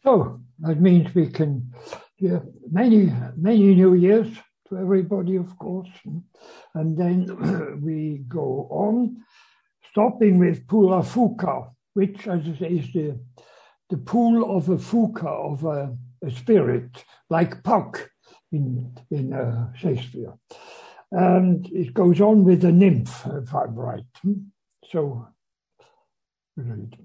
So that means we can hear many New Years to everybody, of course. And then we go on, stopping with Pula Fuka, which, as I say, is the pool of a fuka, of a spirit, like Puck in Shakespeare. And it goes on with a nymph, if I'm right. So, read.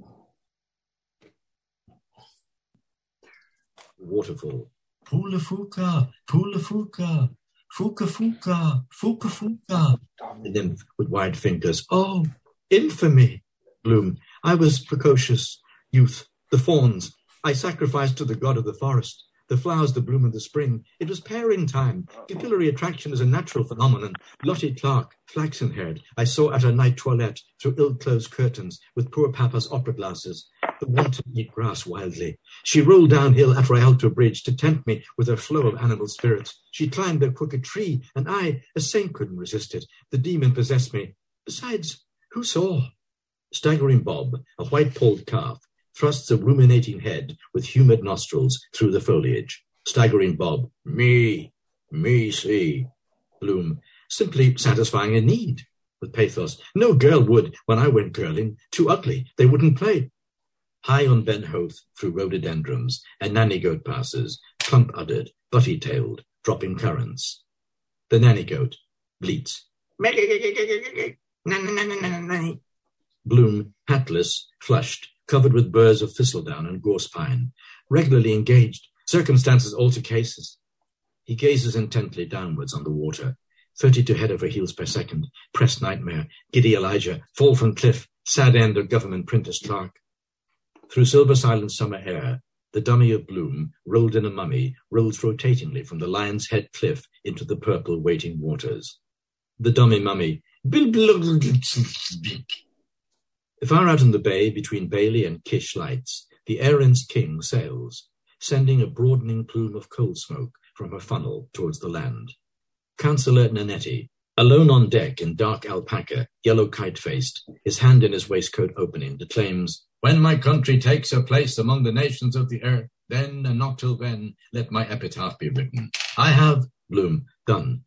Waterfall. Pula Fuka, Pula Fuka, Fuka Fuka, Fuka Fuka. The nymph with wide fingers. Oh, infamy. Bloom. I was precocious. Youth. The fawns. I sacrificed to the god of the forest. The flowers that bloom in the spring. It was pairing time. Capillary attraction is a natural phenomenon. Lottie Clark, flaxen-haired, I saw at her night toilette through ill-closed curtains with poor Papa's opera glasses. The wanton eat grass wildly. She rolled downhill at Rialto Bridge to tempt me with her flow of animal spirits. She climbed a crooked tree, and I, a saint, couldn't resist it. The demon possessed me. Besides, who saw? Staggering Bob, a white-polled calf, thrusts a ruminating head with humid nostrils through the foliage. Staggering Bob, me see. Bloom, simply satisfying a need. With pathos, no girl would when I went girling. Too ugly, they wouldn't play. High on Ben Hoath through rhododendrons, a nanny goat passes, plump-uddered, butty-tailed, dropping currants. The nanny goat bleats. Bloom, hatless, flushed, covered with burrs of thistledown and gorse pine, regularly engaged, circumstances alter cases. He gazes intently downwards on the water, 32 head over heels per second, press nightmare, giddy Elijah, fall from cliff, sad end of government printer's clerk. Through silver silent summer air, the dummy of Bloom, rolled in a mummy, rolls rotatingly from the Lion's Head cliff into the purple waiting waters. The dummy mummy, far out in the bay between Bailey and Kish lights, the Erin's king sails, sending a broadening plume of coal smoke from her funnel towards the land. Councillor Nanetti, alone on deck in dark alpaca, yellow kite-faced, his hand in his waistcoat opening, declaims, "When my country takes her place among the nations of the earth, then and not till then, let my epitaph be written. I have," Bloom, done.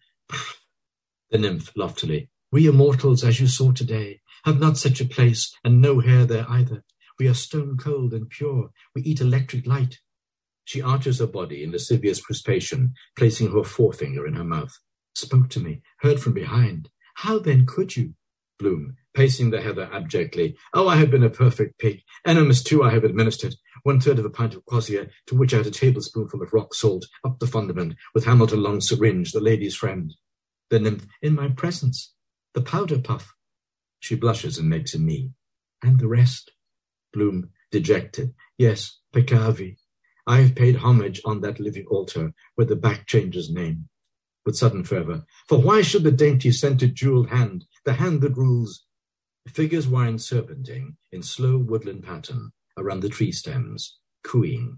The nymph loftily, "We immortals, as you saw today, have not such a place, and no hair there either. We are stone cold and pure. We eat electric light." She arches her body in lascivious crispation, placing her forefinger in her mouth. "Spoke to me, heard from behind. How then could you?" Bloom, pacing the heather abjectly. "Oh, I have been a perfect pig. Enemas too I have administered. 1/3 of a pint of quassia, to which I had a tablespoonful of rock salt, up the fundament, with Hamilton Long syringe, the lady's friend." The nymph, "In my presence. The powder puff." She blushes and makes a knee. "And the rest?" Bloom, dejected. "Yes, peccavi. I have paid homage on that living altar where the back changes name." With sudden fervour, "For why should the dainty scented jewelled hand, the hand that rules?" Figures wind serpenting in slow woodland pattern around the tree stems, cooing.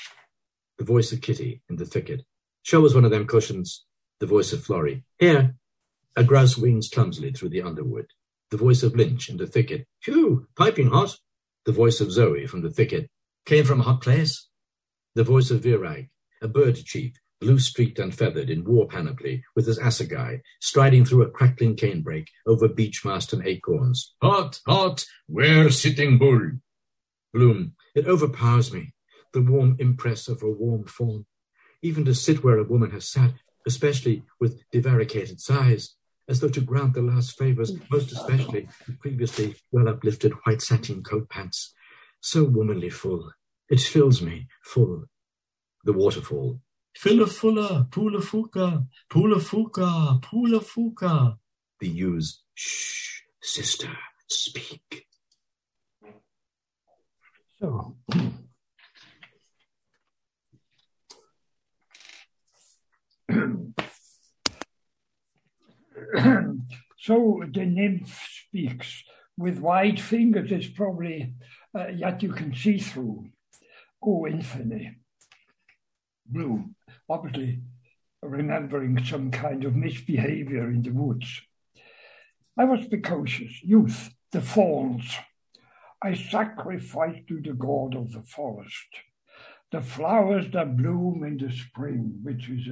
The voice of Kitty in the thicket. "Show us one of them cushions." The voice of Florrie. "Here." A grouse wings clumsily through the underwood. The voice of Lynch in the thicket. "Phew, piping hot." The voice of Zoe from the thicket. "Came from a hot place." The voice of Virag, a bird chief, blue-streaked and feathered in war panoply, with his assegai, striding through a crackling canebrake over beech mast and acorns. "Hot, hot, where Sitting Bull?" Bloom, "It overpowers me, the warm impress of a warm form. Even to sit where a woman has sat, especially with divaricated sighs, as though to grant the last favours, most especially the previously well-uplifted white satin coat pants. So womanly full. It fills me full." The waterfall. "Filla fulla, pula fuka, pula fuka, pula fuka." The ewes. "Shh, sister, speak." So, so the nymph speaks with wide fingers. It's probably yet you can see through. Oh, infamy. Bloom, obviously remembering some kind of misbehavior in the woods. "I was precocious. Youth, the fawns. I sacrificed to the god of the forest. The flowers that bloom in the spring, which is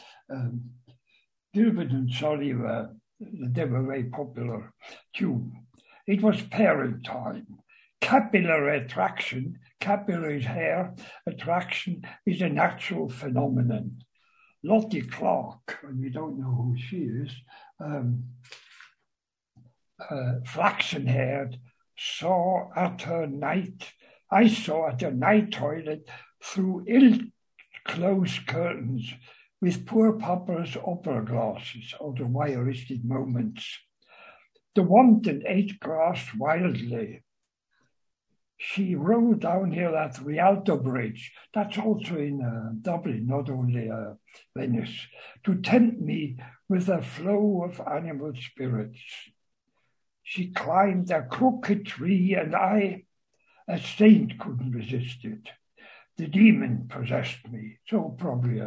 Gilbert and Sullivan, they were very popular tune. It was parent time. Capillary attraction, capillary is hair, attraction is a natural phenomenon. Lottie Clark, and we don't know who she is, flaxen-haired, I saw at her night toilet through ill-closed curtains with poor Papa's opera glasses, or the voyeuristic moments. The wanton ate grass wildly. She rode downhill at Rialto Bridge, that's also in Dublin, not only Venice, to tempt me with a flow of animal spirits. She climbed a crooked tree, and I, a saint, couldn't resist it. The demon possessed me, so probably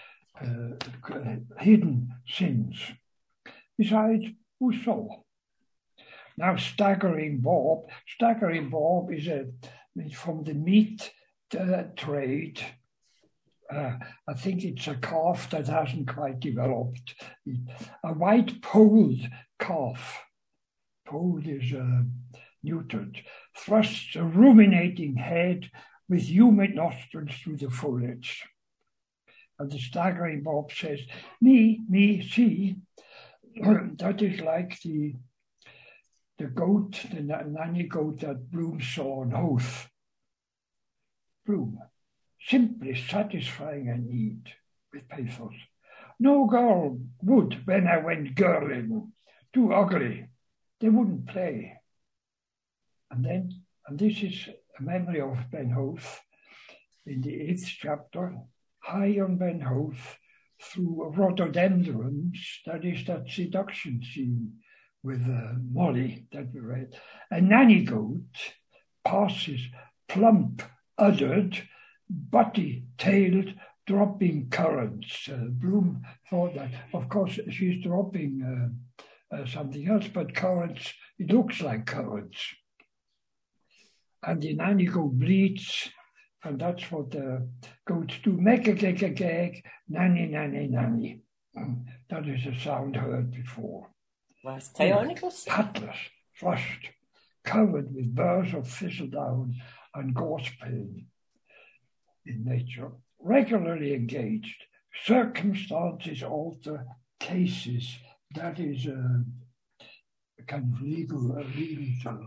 hidden sins. Besides, who saw? Now, Staggering Bob is from the meat trade. I think it's a calf that hasn't quite developed. A white polled calf. Polled is neutered. Thrusts a ruminating head with humid nostrils through the foliage. And the Staggering Bob says, me, see, that is like the goat, the nanny goat that Bloom saw on Howth. Bloom, simply satisfying a need with pathos. No girl would when I went girling. Too ugly. They wouldn't play. And this is a memory of Ben Howth in the 8th chapter. High on Ben Howth through rhododendrons, that is that seduction scene with Molly that we read. A nanny goat passes plump, uddered, butty-tailed, dropping currants. Bloom thought that, of course, she's dropping something else, but currants, it looks like currants. And the nanny goat bleats, and that's what the goats do. Make a gag, nanny, nanny, nanny. That is a sound heard before. Hatless, flushed, covered with burrs of thistledown and gorse-pane in nature, regularly engaged. Circumstances alter cases. That is a kind of legal term.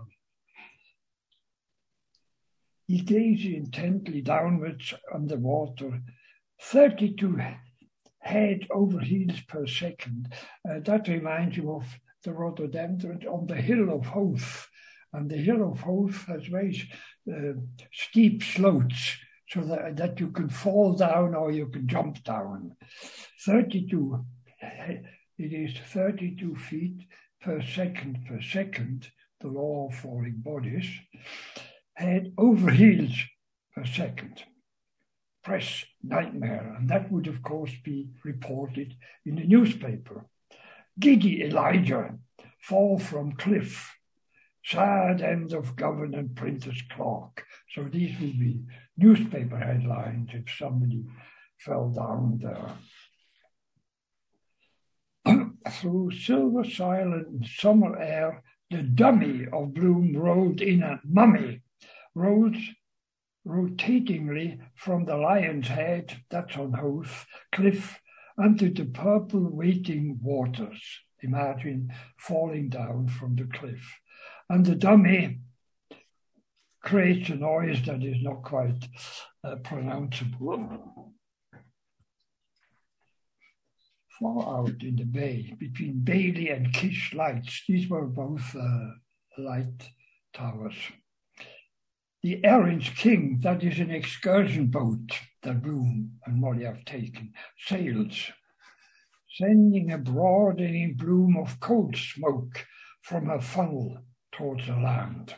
He gazed intently downwards on the water, 32 head over heels per second. That reminds you of the rhododendron on the hill of Howth. And the hill of Howth has very steep slopes so that you can fall down or you can jump down. 32, it is 32 feet per second, the law of falling bodies. Head over heels per second. Press nightmare, and that would of course be reported in the newspaper. Giddy Elijah, fall from cliff. Sad end of Governor Printer's Clerk. So these will be newspaper headlines if somebody fell down there. Through silver silent summer air, the dummy of Bloom rolled in a mummy, rolled rotatingly from the lion's head, that's on Howth, cliff, unto the purple waiting waters. Imagine falling down from the cliff. And the dummy creates a noise that is not quite pronounceable. Far out in the bay, between Bailey and Kish Lights, these were both light towers. The Erin's King, that is an excursion boat that Bloom and Molly have taken, sails, sending a broadening bloom of cold smoke from her funnel towards the land.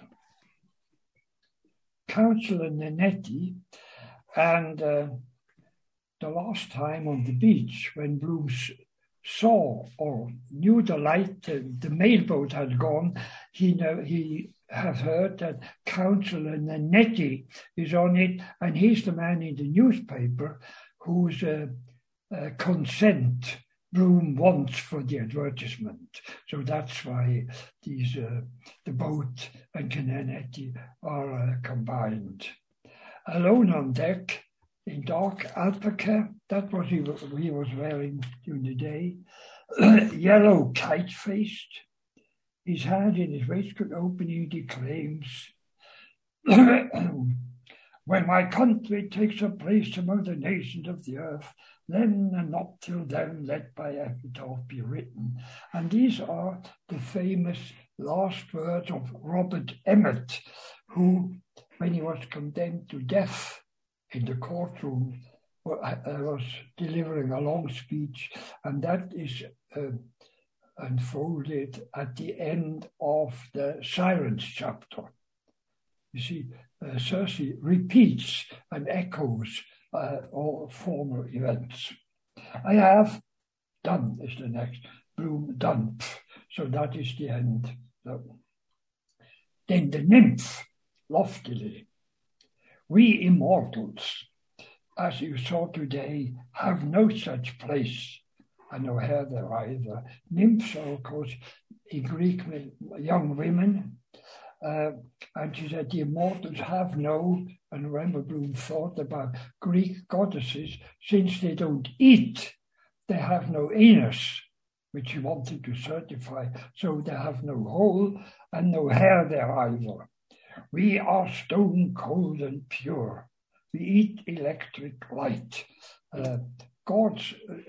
Councillor Nanetti, and the last time on the beach when Bloom saw or knew the light, the mailboat had gone, he have heard that Councillor Nanetti is on it, and he's the man in the newspaper whose consent Bloom wants for the advertisement. So that's why these the boat and Nanetti are combined. Alone on deck, in dark alpaca, that was he was wearing during the day, yellow kite-faced, his hand in his waistcoat open, he declaims, when my country takes a place among the nations of the earth, then and not till then let my epitaph be written. And these are the famous last words of Robert Emmet, who, when he was condemned to death in the courtroom, was delivering a long speech, and that is unfolded at the end of the Sirens chapter. You see, Circe repeats and echoes all former events. I have done is the next. Bloom done. So that is the end. Then the nymph, loftily. We immortals, as you saw today, have no such place, and no hair there either. Nymphs are, of course, in Greek, young women. And she said the immortals have no, and remember Bloom thought about Greek goddesses, since they don't eat, they have no anus, which he wanted to certify, so they have no hole and no hair there either. We are stone cold and pure. We eat electric light. Gods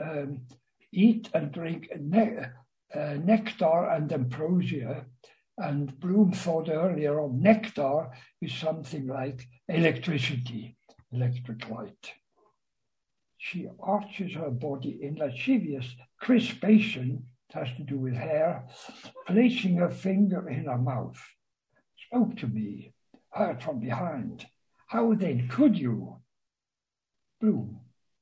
eat and drink nectar and ambrosia. And Bloom thought earlier on nectar is something like electricity, electric light. She arches her body in lascivious crispation, it has to do with hair, placing her finger in her mouth. Spoke to me, heard from behind. How then could you? Bloom,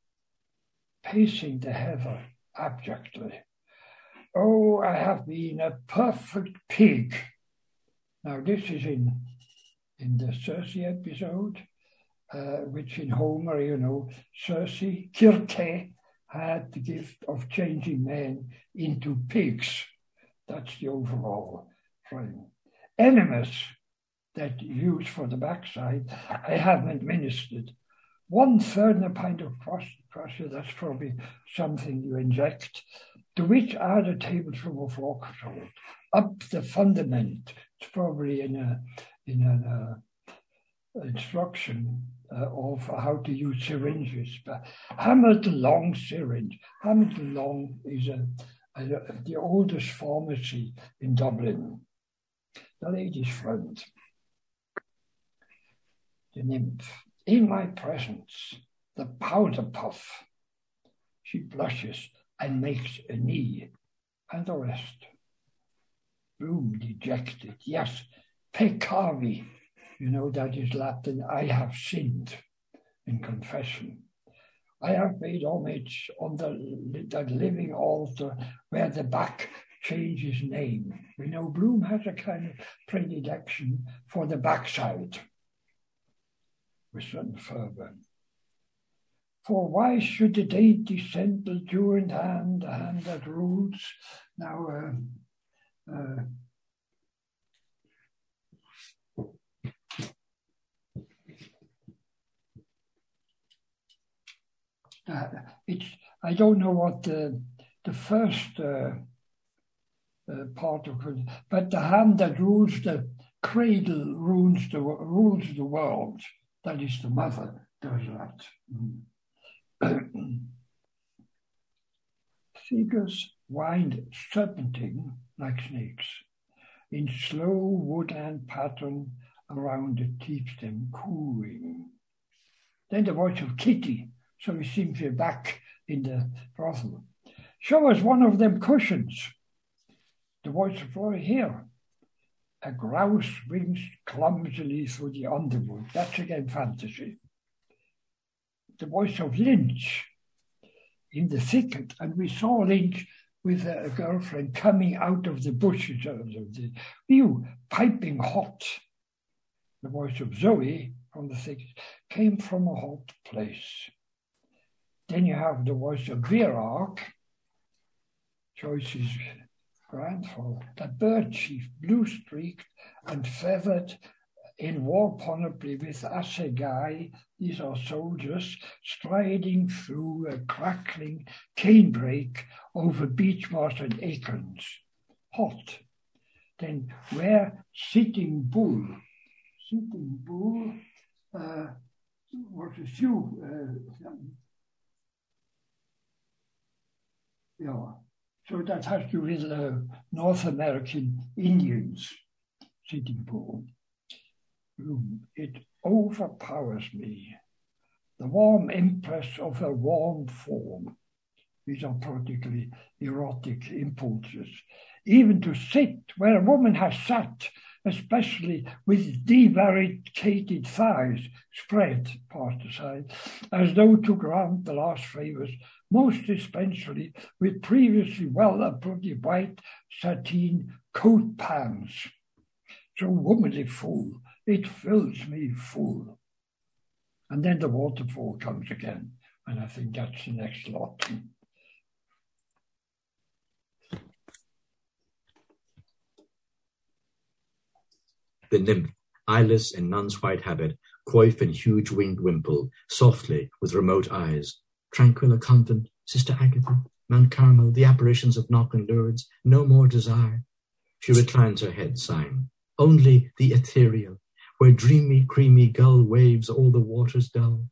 pacing the heather abjectly. Oh, I have been a perfect pig. Now, this is in the Circe episode, which in Homer, you know, Circe, Circe, had the gift of changing men into pigs. That's the overall frame. Enemas that use for the backside, I have administered 1/3 in a pint of crusher, that's probably something you inject, to which add a tablespoon of rock salt. Up the fundament, it's probably in an instruction of how to use syringes. But Hamilton Long syringe. Hamilton Long is the oldest pharmacy in Dublin. The lady's friend, the nymph. In my presence, the powder puff. She blushes and makes a knee, and the rest. Bloom dejected. Yes, peccavi. You know, that is Latin, I have sinned, in confession. I have paid homage on that living altar where the back changes name. We know Bloom has a kind of predilection for the backside, with certain fervor. For why should the dainty simple jeweled hand, the hand that rules? Now, I don't know what the first part of it, but the hand that rules the cradle rules the world. That is the mother does that. Figures wind serpentine like snakes in slow woodland pattern around the teeth stem, cooing. Then the voice of Kitty, so he seems to be back in the brothel. Show us one of them cushions. The voice of Roy here. A grouse wings clumsily through the underwood. That's again fantasy. The voice of Lynch in the thicket, and we saw Lynch with a girlfriend coming out of the bushes of the view, piping hot. The voice of Zoe from the thicket came from a hot place. Then you have the voice of Virark, Joyce's grandfather, the bird chief, blue-streaked and feathered in war panoply with assegai. These are soldiers striding through a crackling canebrake over beech moss and acorns. Hot. Then where Sitting Bull was a few, so that has to do with North American Indians, Sitting Bull. It overpowers me. The warm impress of a warm form. These are practically erotic impulses. Even to sit where a woman has sat, especially with devaricated thighs spread past the side, as though to grant the last favours, most especially with previously well-bloody white sateen coat pants. So womanly full, it fills me full. And then the waterfall comes again, and I think that's the next lot. The nymph, eyeless in nun's white habit, coif in huge winged wimple, softly with remote eyes. Tranquilla convent, Sister Agatha, Mount Carmel, the apparitions of Knock and Lourdes, no more desire. She reclines her head, sighing. Only the ethereal, where dreamy, creamy gull waves all the waters dull.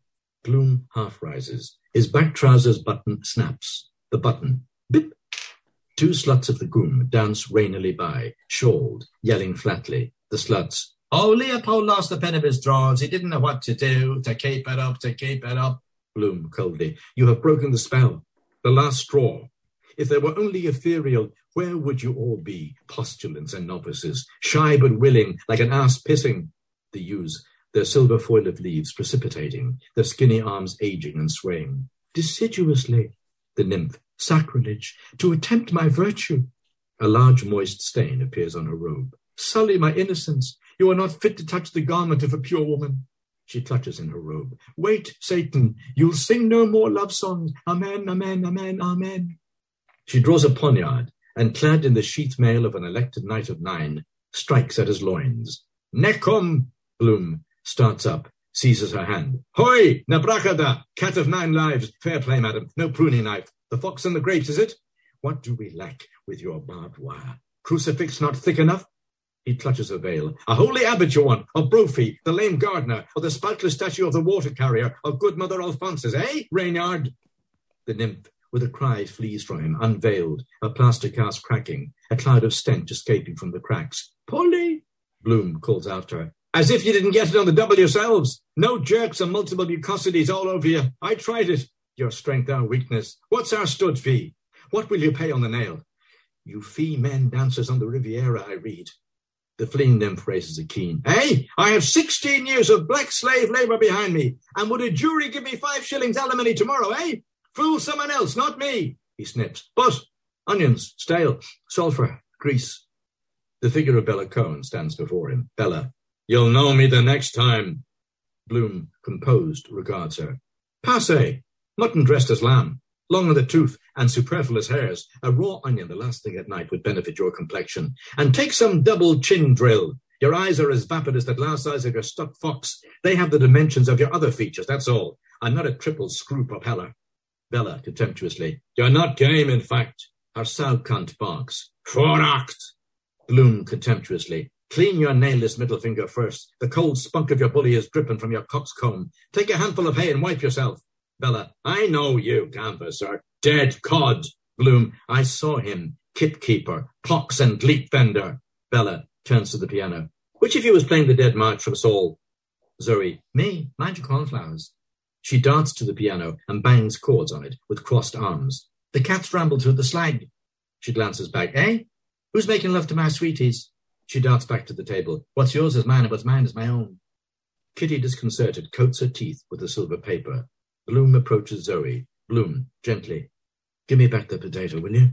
Bloom half rises. His back trousers button snaps. The button, bip. Two sluts of the groom dance rainily by, shawled, yelling flatly. The sluts, oh, Leopold lost the pen of his drawers. He didn't know what to do, to keep it up, to keep it up. Bloom coldly, you have broken the spell, the last straw. If there were only ethereal, where would you all be, postulants and novices, shy but willing, like an ass pissing? The ewes, their silver foil of leaves precipitating, their skinny arms aging and swaying. Deciduously, the nymph, sacrilege, to attempt my virtue. A large moist stain appears on her robe. Sully my innocence. You are not fit to touch the garment of a pure woman. She clutches in her robe. Wait, Satan, you'll sing no more love songs. Amen, amen, amen, amen. She draws a poniard and, clad in the sheath mail of an elected knight of 9, strikes at his loins. Necum! Bloom starts up, seizes her hand. Hoi, Nabrachada, cat of 9 lives. Fair play, madam, no pruning knife. The fox and the grapes, is it? What do we lack with your barbed wire? Crucifix not thick enough? He clutches a veil. A holy abbot you want, of Brophy, the lame gardener, or the spoutless statue of the water carrier, of good Mother Alphonsus, eh, Reynard? The nymph, with a cry, flees from him, unveiled, her plaster cast cracking, a cloud of stench escaping from the cracks. Polly! Bloom calls after her. As if you didn't get it on the double yourselves. No jerks and multiple mucosities all over you. I tried it. Your strength, our weakness. What's our stud fee? What will you pay on the nail? You fee men dancers on the Riviera, I read. The fleeing nymph raises a keen. Hey, I have 16 years of black slave labour behind me, and would a jury give me 5 shillings alimony tomorrow, eh? Fool someone else, not me. He snips. But onions, stale, sulphur, grease. The figure of Bella Cohen stands before him. Bella, you'll know me the next time. Bloom, composed, regards her. Passe, mutton dressed as lamb, long in the tooth and superfluous hairs. A raw onion the last thing at night would benefit your complexion. And take some double chin drill. Your eyes are as vapid as the glass eyes of your stuck fox. They have the dimensions of your other features, that's all. I'm not a triple screw propeller. Bella, contemptuously. You're not game, in fact. Our sow cunt barks. Foracht! Bloom, contemptuously. Clean your nailless middle finger first. The cold spunk of your bully is dripping from your coxcomb. Take a handful of hay and wipe yourself. Bella, I know you, canvasser. Dead cod. Bloom, I saw him. Kip keeper, pox and leap fender. Bella turns to the piano. Which of you is playing the Dead March from Saul? Zoe, me, mind your cornflowers. She darts to the piano and bangs chords on it with crossed arms. The cats ramble through the slag. She glances back. Eh? Who's making love to my sweeties? She darts back to the table. What's yours is mine, and what's mine is my own. Kitty, disconcerted, coats her teeth with the silver paper. Bloom approaches Zoe. Bloom, gently. Give me back the potato, will you?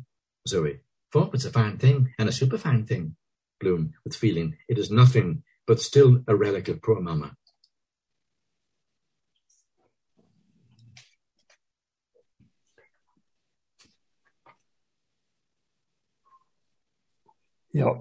Zoe. Forward's a fine thing, and a super fine thing. Bloom, with feeling. It is nothing, but still a relic of poor mamma. Yeah.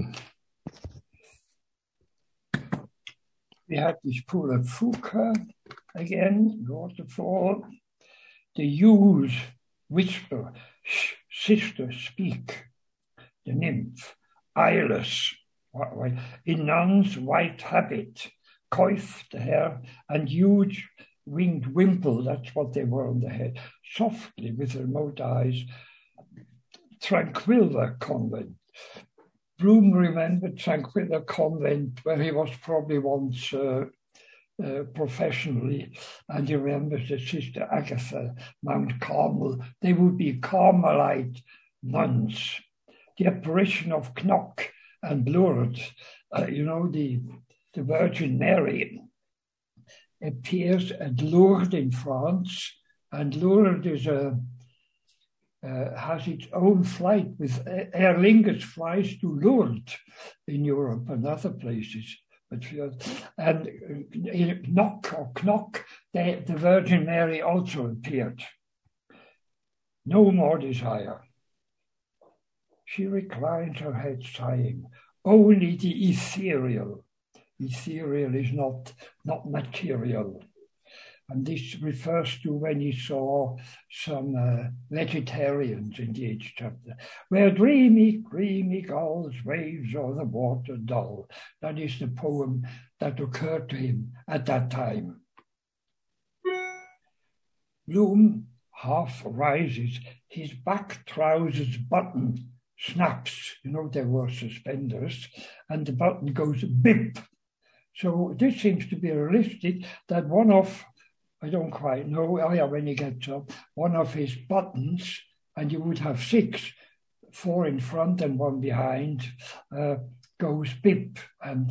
We had this pool of Fuka again, waterfall. The ewes whisper, "Shh, sister, speak." The nymph, eyeless, in nun's white habit, coif, the hair, and huge winged wimple, that's what they were on the head, softly with remote eyes. Tranquilla convent. Bloom remembered Tranquilla convent, where he was probably once professionally, and he remembers the Sister Agatha, Mount Carmel. They would be Carmelite nuns. The apparition of Knock and Lourdes, the Virgin Mary appears at Lourdes in France, and Lourdes is has its own flight with Aer Lingus flies to Lourdes in Europe and other places. And in Knock, the Virgin Mary also appeared. No more desire. She reclines her head sighing. Only the ethereal. Ethereal is not material. And this refers to when he saw some vegetarians in the 8th chapter. Where dreamy, creamy gulls, waves o'er the water dull. That is the poem that occurred to him at that time. Bloom half rises, his back trousers button snaps. There were suspenders, and the button goes bip. So this seems to be realistic that one of, I don't quite know, when he gets up, one of his buttons, and you would have 6, 4 in front and 1 behind, goes bip and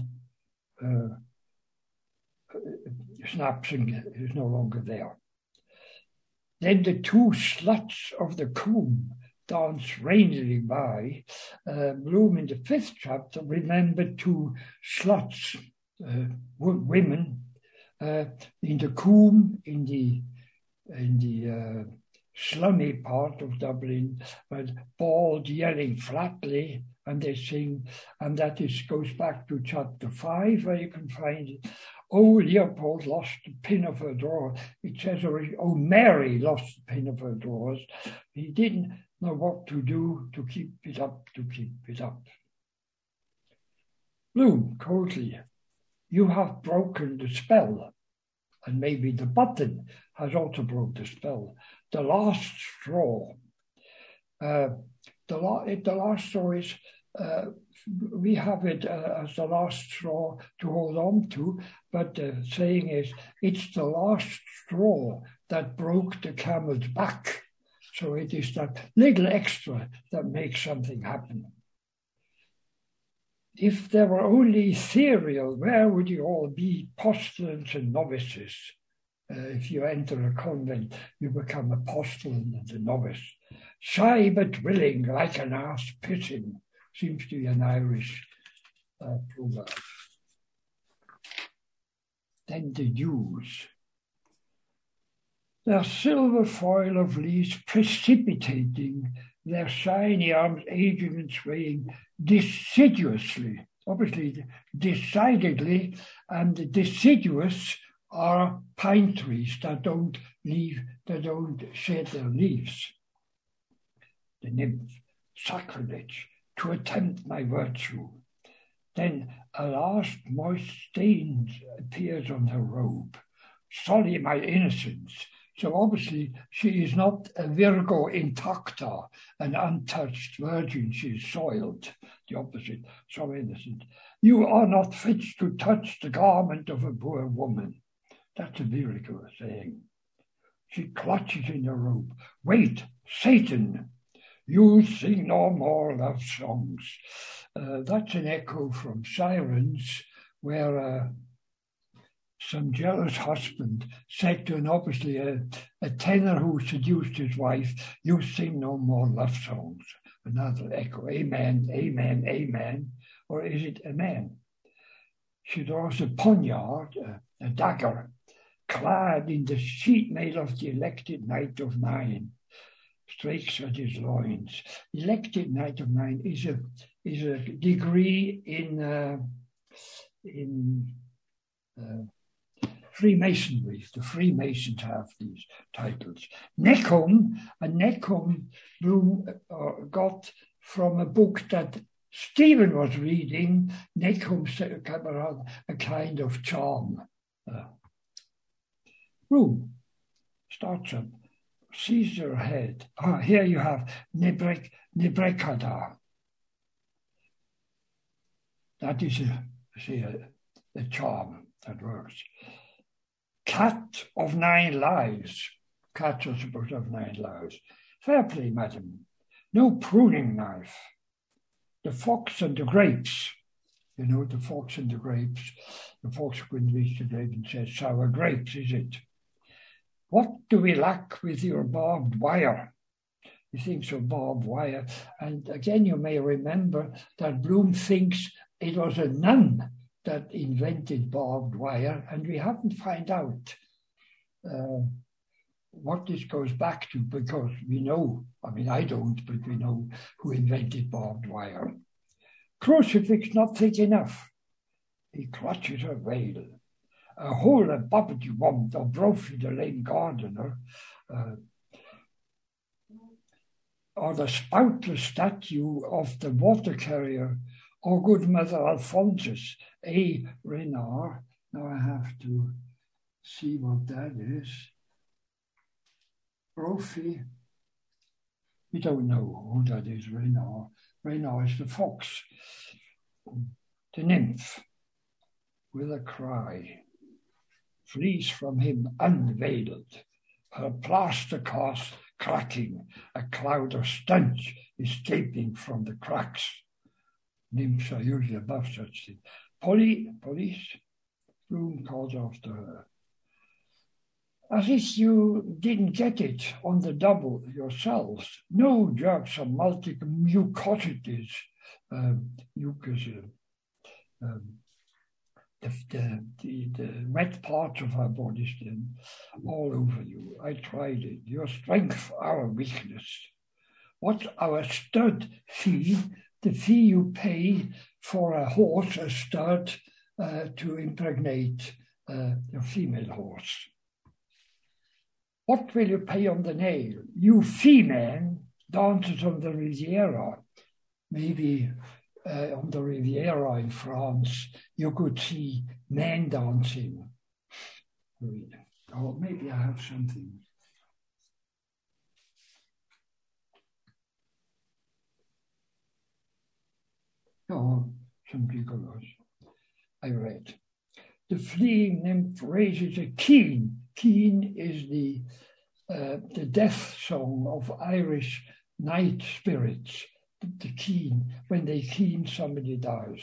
snaps and is no longer there. Then the 2 sluts of the Coombe dance rainily by. Bloom in the 5th chapter remembered 2 sluts, women, in the Coombe, in the slummy part of Dublin, but bald, yelling flatly, and they sing, and that goes back to chapter 5, where you can find it. Oh, Leopold lost the pin of her drawer. It says, Mary lost the pin of her drawers. He didn't know what to do to keep it up. Bloom, coldly, you have broken the spell. And maybe the button has also broken the spell. The last straw. The last straw is, we have it as the last straw to hold on to, but the saying is, it's the last straw that broke the camel's back. So it is that little extra that makes something happen. If there were only ethereal, where would you all be, postulants and novices? If you enter a convent, you become a postulant and a novice. Shy but willing, like an ass pissing, seems to be an Irish proverb. Then the dews. Their silver foil of leaves precipitating, their shiny arms aging and swaying deciduously, obviously decidedly, and the deciduous are pine trees that don't shed their leaves. The nymph, sacrilege, to attempt my virtue. Then a last moist stain appears on her robe. Sully my innocence. So obviously she is not a Virgo intacta, an untouched virgin, she is soiled, the opposite, so innocent. You are not fit to touch the garment of a poor woman. That's a lyrical saying. She clutches in her robe. Wait, Satan, you sing no more love songs. That's an echo from Sirens, where some jealous husband said to obviously a tenor who seduced his wife, you sing no more love songs. another echo, amen, amen, amen, or is it amen? She draws a poniard, a dagger, clad in the sheet mail of the elected Knight of Nine, strikes at his loins. Elected Knight of Nine is a degree in Freemasonry. The Freemasons have these titles. Necum, a Necum Bloom got from a book that Stephen was reading. Necum, a kind of charm. Bloom starts up, sees her head. Here you have Nebrekada. That is a charm that works. Cat of 9 lives. Cats are supposed to have 9 lives. Fair play, madam. No pruning knife. The fox and the grapes. You know, the fox and the grapes. The fox couldn't reach the grape and says, sour grapes, is it? What do we lack with your barbed wire? He thinks of barbed wire. And again, you may remember that Bloom thinks it was a nun that invented barbed wire, and we haven't found out what this goes back to, because we know, I mean, I don't, but we know who invented barbed wire. Crucifix not thick enough. He clutches her veil. A hole a bobbity womp, or Brophy the lame gardener, or the spoutless statue of the water carrier, or good Mother Alphonsus, A. Renard. Now I have to see what that is. Brophy. We don't know who that is, Renard. Renard is the fox. The nymph, with a cry, flees from him unveiled. Her plaster cast cracking, a cloud of stench escaping from the cracks. Nymphs are usually above such things. Police, Bloom calls after her. As if you didn't get it on the double yourselves. No drugs of multiple mucosities, the wet parts of our bodies all over you. I tried it. Your strength, our weakness. What's our stud fee? The fee you pay for a horse, a stud, to impregnate your female horse. What will you pay on the nail? You female dancers on the Riviera. Maybe on the Riviera in France, you could see men dancing. Oh, maybe I have something. Oh, some giggolos. I read. The fleeing nymph raises a keen. Keen is the death song of Irish night spirits. The keen, when they keen, somebody dies.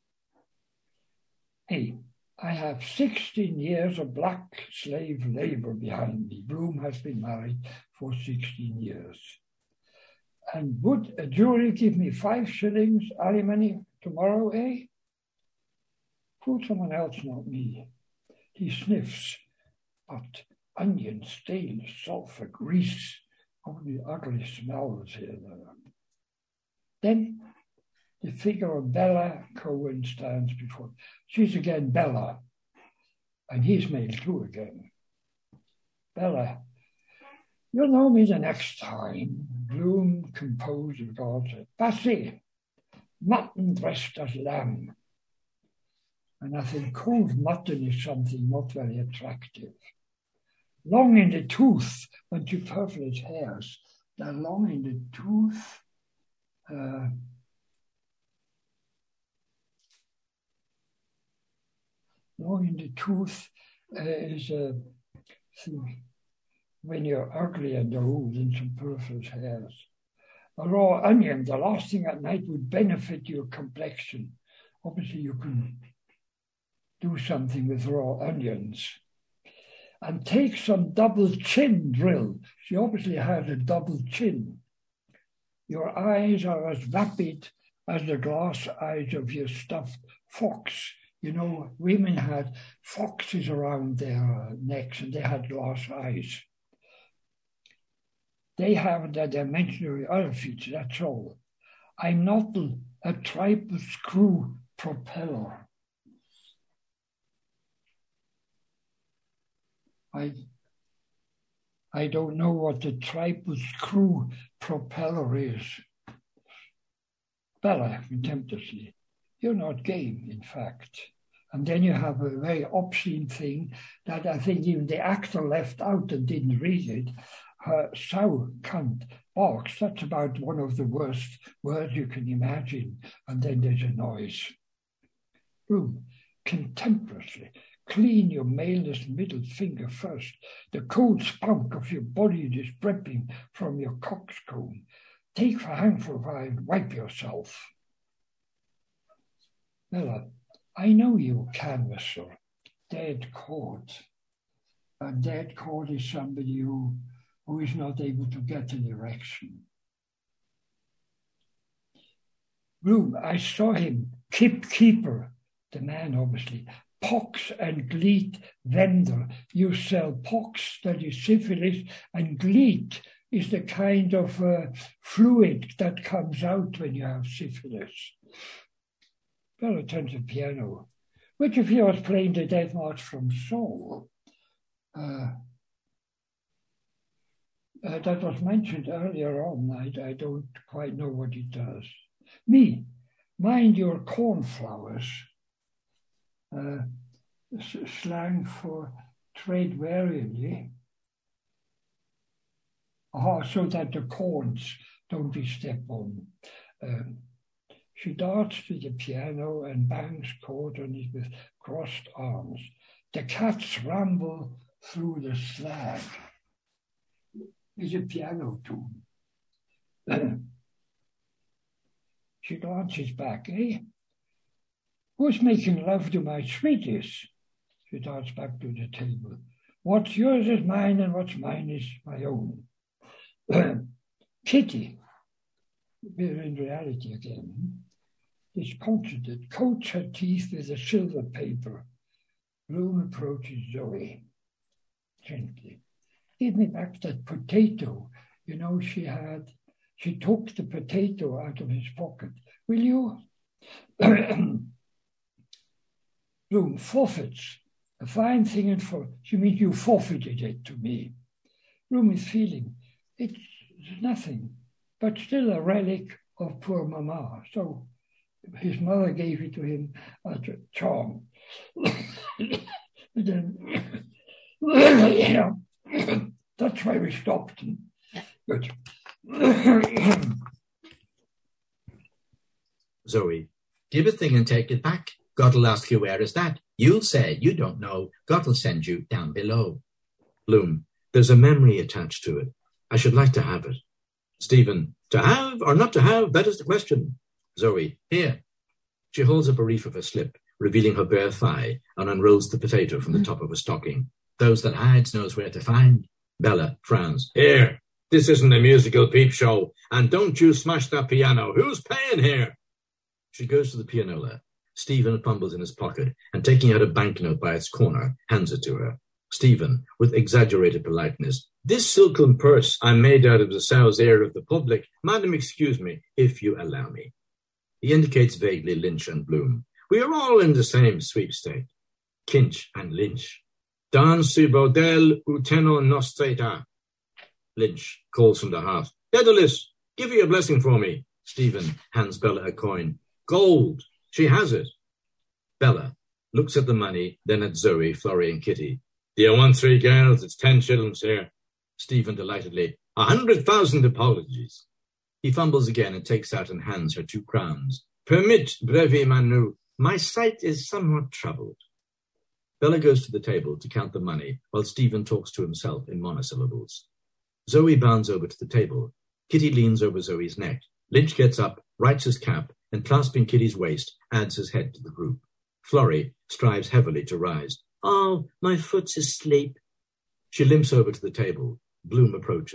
Hey, I have 16 years of black slave labor behind me. Bloom has been married for 16 years. And would a jury give me 5 shillings alimony tomorrow, eh? Fool someone else, not me. He sniffs, but onion, stale, sulfur, grease, all the ugly smells here. Then the figure of Bella Cohen stands before. She's again Bella, and he's male too again. Bella, you'll know me the next time. Bloom, composed of God, said, Passy, mutton dressed as lamb. And I think cold mutton is something not very attractive. Long in the tooth, when you perforate hairs, they're long in the tooth. Long in the tooth is when you're ugly and old and superfluous hairs. A raw onion, the last thing at night, would benefit your complexion. Obviously, you can do something with raw onions. And take some double chin drill. She obviously had a double chin. Your eyes are as vapid as the glass eyes of your stuffed fox. You know, women had foxes around their necks and they had glass eyes. They haven't a dimensionary other feature, that's all. I'm not a triple screw propeller. I don't know what the triple screw propeller is. Bella, contemptuously, you're not game, in fact. And then you have a very obscene thing that I think even the actor left out and didn't read it. Sow, cunt, box, that's about one of the worst words you can imagine. And then there's a noise. Boom, contemptuously. Clean your maleness middle finger first. The cold spunk of your body is dripping from your coxcomb. Take a handful of iron and wipe yourself. Bella, I know you canvasser, dead cord. A dead cord is somebody who is not able to get an erection. Bloom, I saw him, keeper, the man obviously, pox and gleet vendor. You sell pox, that is syphilis, and gleet is the kind of fluid that comes out when you have syphilis. Bella turned to the piano, which if he was playing the Death March from Saul, that was mentioned earlier on. I don't quite know what it does. Me, mind your cornflowers. Slang for trade warily. So that the corns don't be stepped on. She darts to the piano and bangs chords on it with crossed arms. The cats ramble through the slag. It's a piano tune. She glances back, Who's making love to my sweeties? She darts back to the table. What's yours is mine and what's mine is my own. Kitty, we're in reality again, disconcerted, coats her teeth with a silver paper. Bloom approaches Zoe gently. Give me back that potato. You know, she took the potato out of his pocket. Will you? Bloom, forfeits. A fine thing and she means you forfeited it to me. Bloom is feeling it's nothing, but still a relic of poor Mama. So his mother gave it to him as a charm. Then, that's why we stopped. But Zoe, give a thing and take it back. God'll ask you where is that. You'll say you don't know. God'll send you down below. Bloom, there's a memory attached to it. I should like to have it. Stephen, to have or not to have, that is the question. Zoe, here. She holds up a reef of her slip, revealing her bare thigh, and unrolls the potato from the top of her stocking. Those that hides knows where to find. Bella frowns. Here, this isn't a musical peep show, and don't you smash that piano. Who's paying here? She goes to the pianola. Stephen fumbles in his pocket, and taking out a banknote by its corner, hands it to her. Stephen, with exaggerated politeness, this silken purse I made out of the sow's ear of the public. Madam, excuse me, if you allow me. He indicates vaguely Lynch and Bloom. We are all in the same sweepstake. Kinch and Lynch. Dans su bordel uteno nostreta. Lynch calls from the hearth. Daedalus, give her your blessing for me. Stephen hands Bella a coin. Gold. She has it. Bella looks at the money, then at Zoe, Florrie, and Kitty. Do you want 3 girls? It's 10 shillings here. Stephen delightedly. 100,000 apologies. He fumbles again and takes out and hands her 2 crowns. Permit, brevi manu. My sight is somewhat troubled. Bella goes to the table to count the money while Stephen talks to himself in monosyllables. Zoe bounds over to the table. Kitty leans over Zoe's neck. Lynch gets up, rights his cap, and clasping Kitty's waist, adds his head to the group. Florrie strives heavily to rise. Oh, my foot's asleep. She limps over to the table. Bloom approaches.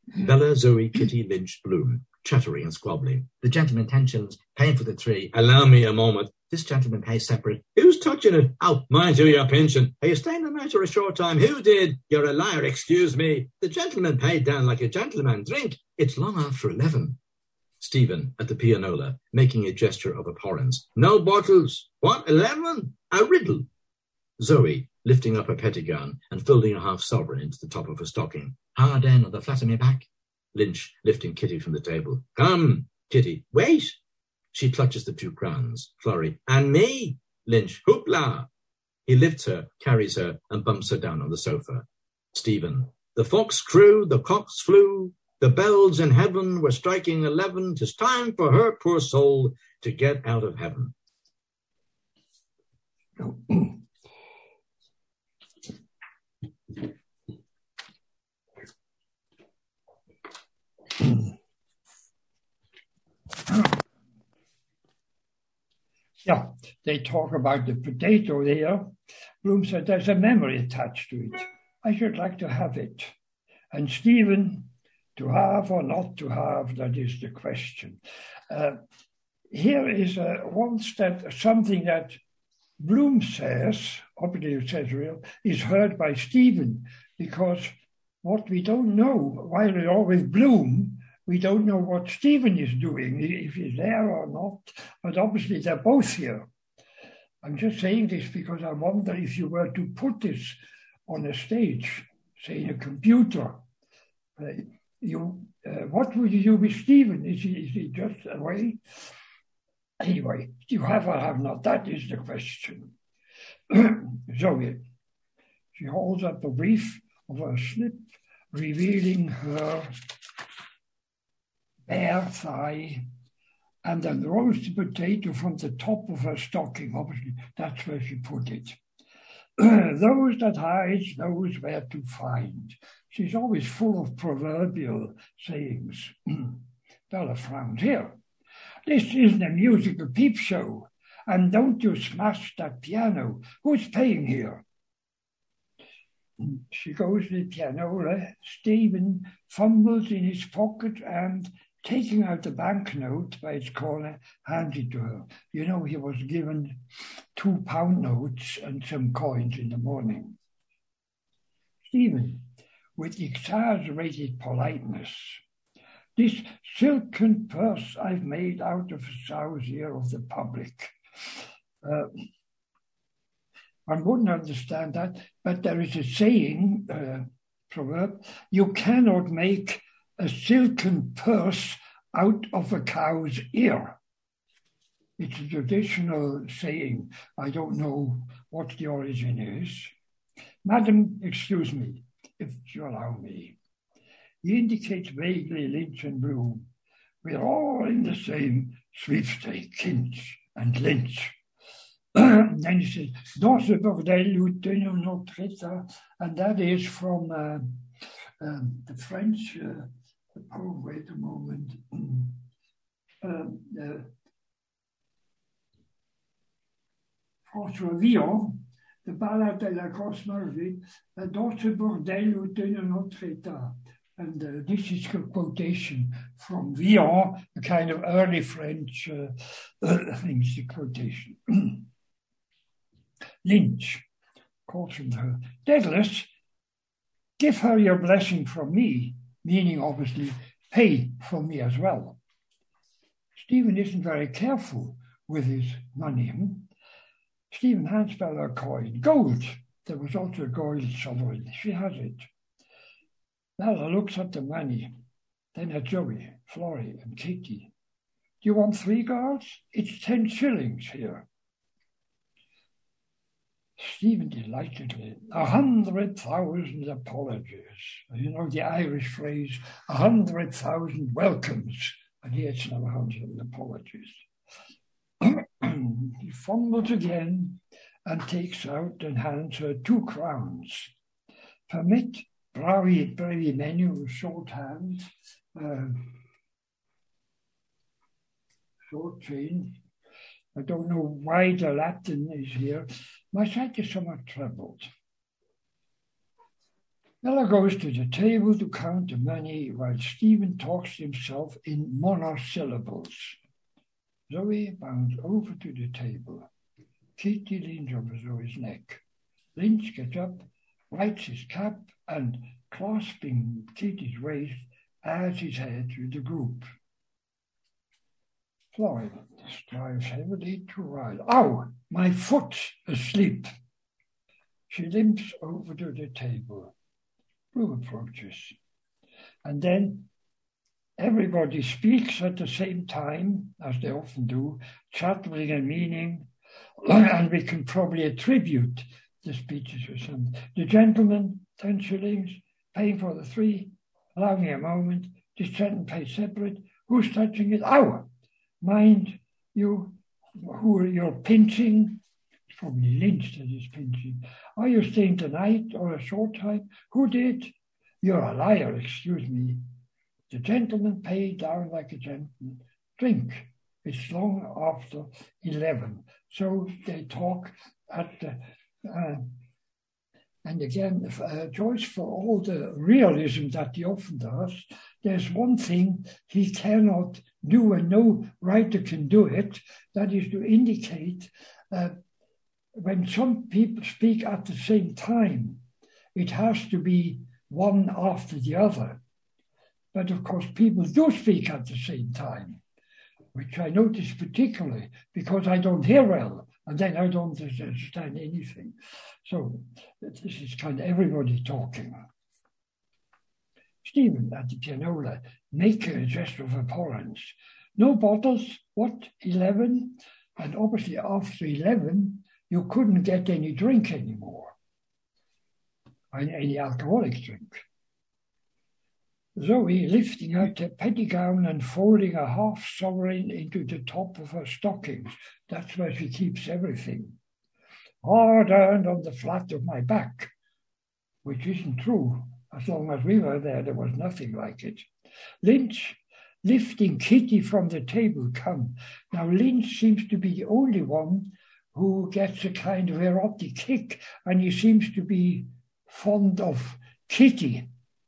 Bella, Zoe, Kitty, Lynch, Bloom, chattering and squabbling. The gentleman tensions, paying for the tree. Allow me a moment. This gentleman pays separate. Who's touching it? Oh, mind you, your pension. Are you staying the night or a short time? Who did? You're a liar, excuse me. The gentleman paid down like a gentleman. Drink. It's long after 11. Stephen, at the pianola, making a gesture of abhorrence. No bottles. What, 11? A riddle. Zoe, lifting up her pettigown and folding a half-sovereign into the top of her stocking. Hard end on the flat of my back. Lynch, lifting Kitty from the table. Come, Kitty, wait. She clutches the 2 crowns. Florrie, and me. Lynch, hoopla. He lifts her, carries her, and bumps her down on the sofa. Stephen, the fox crew, the cocks flew, the bells in heaven were striking 11. 'Tis time for her, poor soul, to get out of heaven. Yeah, they talk about the potato there. Bloom said there's a memory attached to it. I should like to have it. And Stephen, to have or not to have, that is the question. Here is one step, something that Bloom says, Operative says real, is heard by Stephen, because what we don't know, while we're all with Bloom, we don't know what Stephen is doing, if he's there or not, but obviously they're both here. I'm just saying this because I wonder if you were to put this on a stage, say in a computer, what would you do with Stephen? Is he just away? Anyway, do you have or have not? That is the question. Zoe, she holds up a brief of her slip, revealing her bare thigh, and then roast potato from the top of her stocking. Obviously, that's where she put it. Those that hide knows where to find. She's always full of proverbial sayings. Bella frowned. Here, this isn't a musical peep show, and don't you smash that piano. Who's paying here? She goes to the piano. Stephen fumbles in his pocket and, taking out the banknote by its corner, hands it to her. You know, he was given £2 notes and some coins in the morning. Stephen, with exaggerated politeness, this silken purse I've made out of a sow's ear of the public. I wouldn't understand that, but there is a saying, proverb, you cannot make a silken purse out of a cow's ear. It's a traditional saying. I don't know what the origin is. Madam, excuse me, if you allow me. He indicates vaguely Lynch and Bloom. We're all in the same sweepstake, Kinch and Lynch. Then he says, Dans ce bordel où tenons notre état, and that is from the French poem, wait a moment. François Villon, the Ballade de la Grosse Marvée, Dans ce bordel où tenons notre état. And this is a quotation from Villon, a kind of early French things, the quotation. Lynch cautioned her, Douglas, give her your blessing from me, meaning obviously pay for me as well. Stephen isn't very careful with his money. Stephen hands Bella a coin, gold. There was also a gold sovereign. She has it. Bella looks at the money, then at Zoe, Florrie, and Katie. Do you want 3 girls? It's 10 shillings here. Stephen delightedly, 100,000 apologies. You know the Irish phrase, 100,000 welcomes. And here it's now 100 apologies. He fumbles again and takes out and hands her 2 crowns. Permit, bravi menu, shorthand, short change. I don't know why the Latin is here. My sight is somewhat troubled. Bella goes to the table to count the money while Stephen talks to himself in monosyllables. Zoe bounds over to the table. Kitty leans over Zoe's neck. Lynch gets up, wipes his cap, and, clasping Kitty's waist, adds his head to the group. Floyd strives heavily to rise. Ow! My foot's asleep. She limps over to the table. Blue approaches. And then everybody speaks at the same time, as they often do, chattering and meaning, and we can probably attribute the speeches or something. The gentleman, 10 shillings, paying for the 3. Allow me a moment. This gentleman pays separate. Who's touching it? Ow! Mind you, who you're pinching. It's probably Lynch that is pinching. Are you staying tonight or a short time? Who did? You're a liar, excuse me. The gentleman paid down like a gentleman. Drink. It's long after 11. So they talk at the... and again, Joyce, for all the realism that he often does, there's one thing he cannot do and no writer can do it, that is to indicate when some people speak at the same time, it has to be one after the other. But of course, people do speak at the same time, which I notice particularly because I don't hear well, and then I don't understand anything. So this is kind of everybody talking. Stephen at the pianola, make a gesture of abhorrence. No bottles, what, 11? And obviously after 11, you couldn't get any drink anymore, any alcoholic drink. Zoe lifting out her pettigown and folding a half sovereign into the top of her stockings. That's where she keeps everything. Hard earned on the flat of my back, which isn't true. As long as we were there, there was nothing like it. Lynch lifting Kitty from the table. Come. Now, Lynch seems to be the only one who gets a kind of erotic kick, and he seems to be fond of Kitty.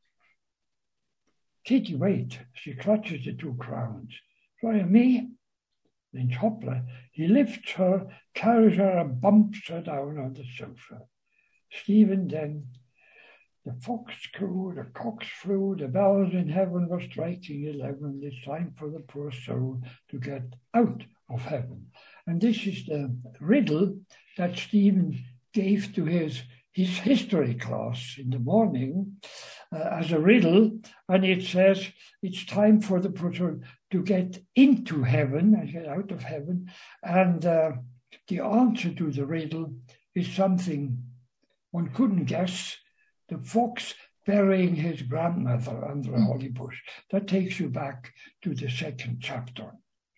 Kitty, wait. She clutches the 2 crowns. Try me. Lynch Hopler. He lifts her, carries her, and bumps her down on the sofa. Stephen then. The fox crew, the cocks flew, the bells in heaven were striking 11. It's time for the poor soul to get out of heaven. And this is the riddle that Stephen gave to his history class in the morning as a riddle. And it says it's time for the poor soul to get into heaven, and get out of heaven. And the answer to the riddle is something one couldn't guess. The fox burying his grandmother under a holly bush. That takes you back to the 2nd chapter.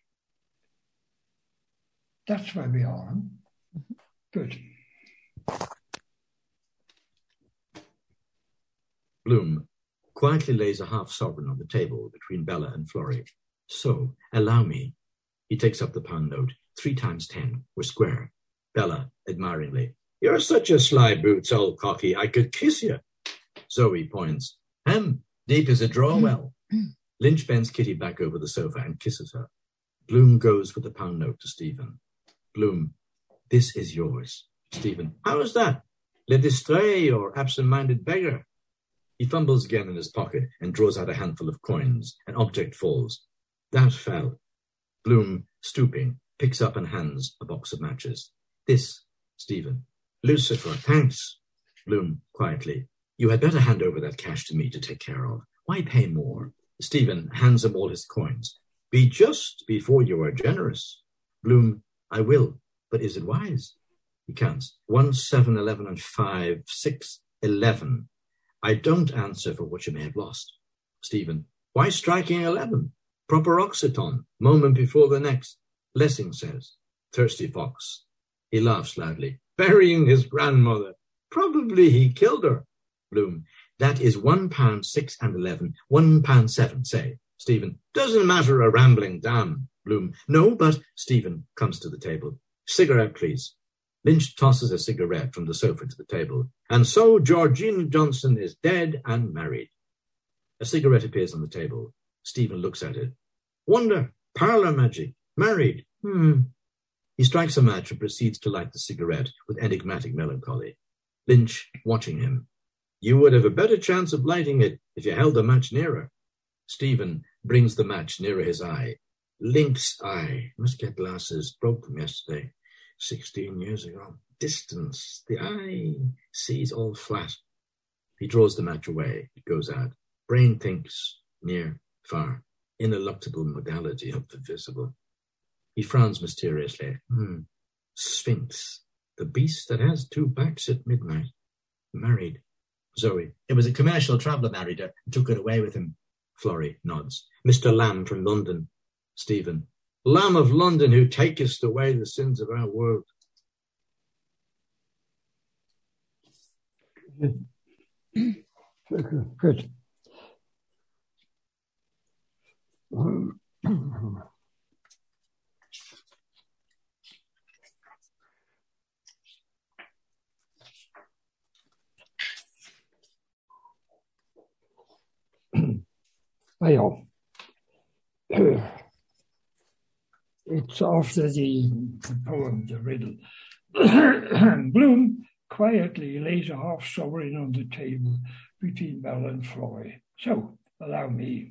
That's where we are. Good. Bloom quietly lays a half sovereign on the table between Bella and Florrie. So, allow me. He takes up the pound note. 3 times 10. We're square. Bella, admiringly. You're such a sly boots, old cocky. I could kiss you. Zoe points. Deep as a draw well. Lynch bends Kitty back over the sofa and kisses her. Bloom goes with the pound note to Stephen. Bloom, this is yours. Stephen, how is that? Le distrait or absent-minded beggar. He fumbles again in his pocket and draws out a handful of coins. An object falls. That fell. Bloom, stooping, picks up and hands a box of matches. This, Stephen. Lucifer, thanks. Bloom, quietly. You had better hand over that cash to me to take care of. Why pay more? Stephen hands him all his coins. Be just before you are generous. Bloom, I will, but is it wise? He counts. 1, 7, 11, and 5, 6, 11. I don't answer for what you may have lost. Stephen, why striking 11? Proper oxyton, moment before the next. Lessing says. Thirsty fox. He laughs loudly. Burying his grandmother. Probably he killed her. Bloom, that is £1, 6 and 11. £1, 7, say. Stephen, doesn't matter a rambling damn. Bloom, no, but Stephen comes to the table. Cigarette, please. Lynch tosses a cigarette from the sofa to the table. And so Georgina Johnson is dead and married. A cigarette appears on the table. Stephen looks at it. Wonder, parlour magic, married. He strikes a match and proceeds to light the cigarette with enigmatic melancholy. Lynch, watching him. You would have a better chance of lighting it if you held the match nearer. Stephen brings the match nearer his eye. Lynx eye. Must get glasses. Broke them yesterday. 16 years ago. Distance. The eye sees all flat. He draws the match away. It goes out. Brain thinks. Near. Far. Ineluctable modality of the visible. He frowns mysteriously. Sphinx. The beast that has two backs at midnight. Married. Zoe. It was a commercial traveller married her and took it away with him. Florrie nods. Mr. Lamb from London. Stephen. Lamb of London, who takest away the sins of our world. Good. Well, it's after the poem, The Riddle. Bloom quietly lays a half-sovereign on the table between Belle and Florrie. So, allow me.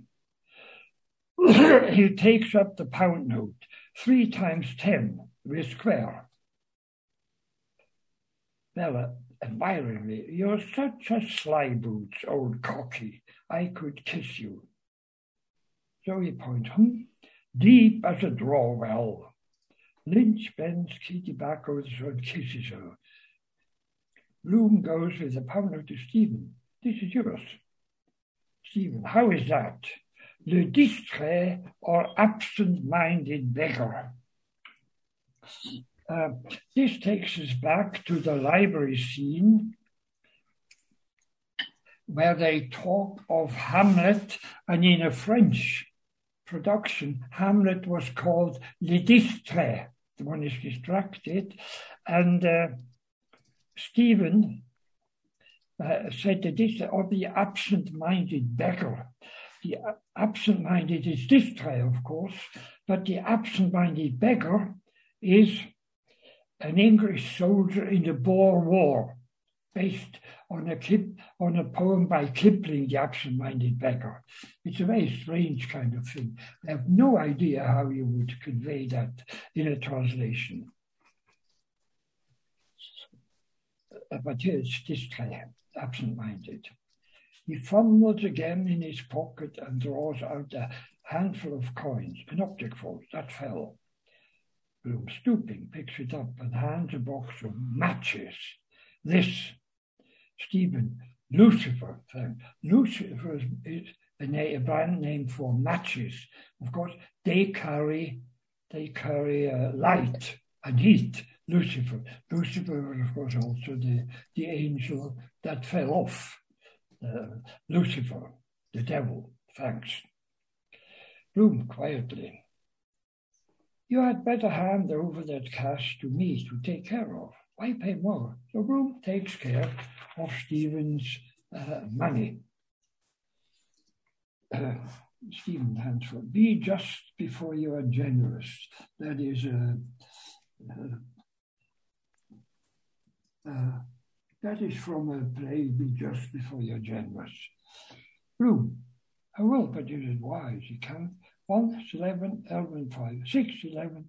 He takes up the pound note, 3 times 10, with square. Bella, admiringly, you're such a sly boots, old cocky. I could kiss you. Zoe points, deep as a draw well. Lynch bends Kitty back over and kisses her. Bloom goes with the pound note to Stephen. This is yours. Stephen, how is that? Le distrait or absent-minded beggar. This takes us back to the library scene where they talk of Hamlet, and in a French production, Hamlet was called Le Distrait. The one is distracted. And Stephen said the distrait, or the absent-minded beggar. The absent-minded is distrait, of course, but the absent-minded beggar is an English soldier in the Boer War, based on a poem by Kipling, The Absent-Minded Beggar. It's a very strange kind of thing. I have no idea how you would convey that in a translation. But here it's distrait, absent-minded. He fumbles again in his pocket and draws out a handful of coins, an object falls, that fell. Bloom, stooping, picks it up and hands a box of matches. This, Stephen, Lucifer. Lucifer is a brand name for matches. Of course, they carry light and heat. Lucifer. Lucifer was, of course, also the angel that fell off. Lucifer, the devil. Thanks. Bloom, quietly. You had better hand over that cash to me to take care of. Why pay more? So Bloom takes care of Stephen's money. Stephen hands for be just before you are generous. That is from a play, Be Just Before You're Generous. Bloom, I will, but you is wise. You can't. 1, 11, 11, 5, 6, 11.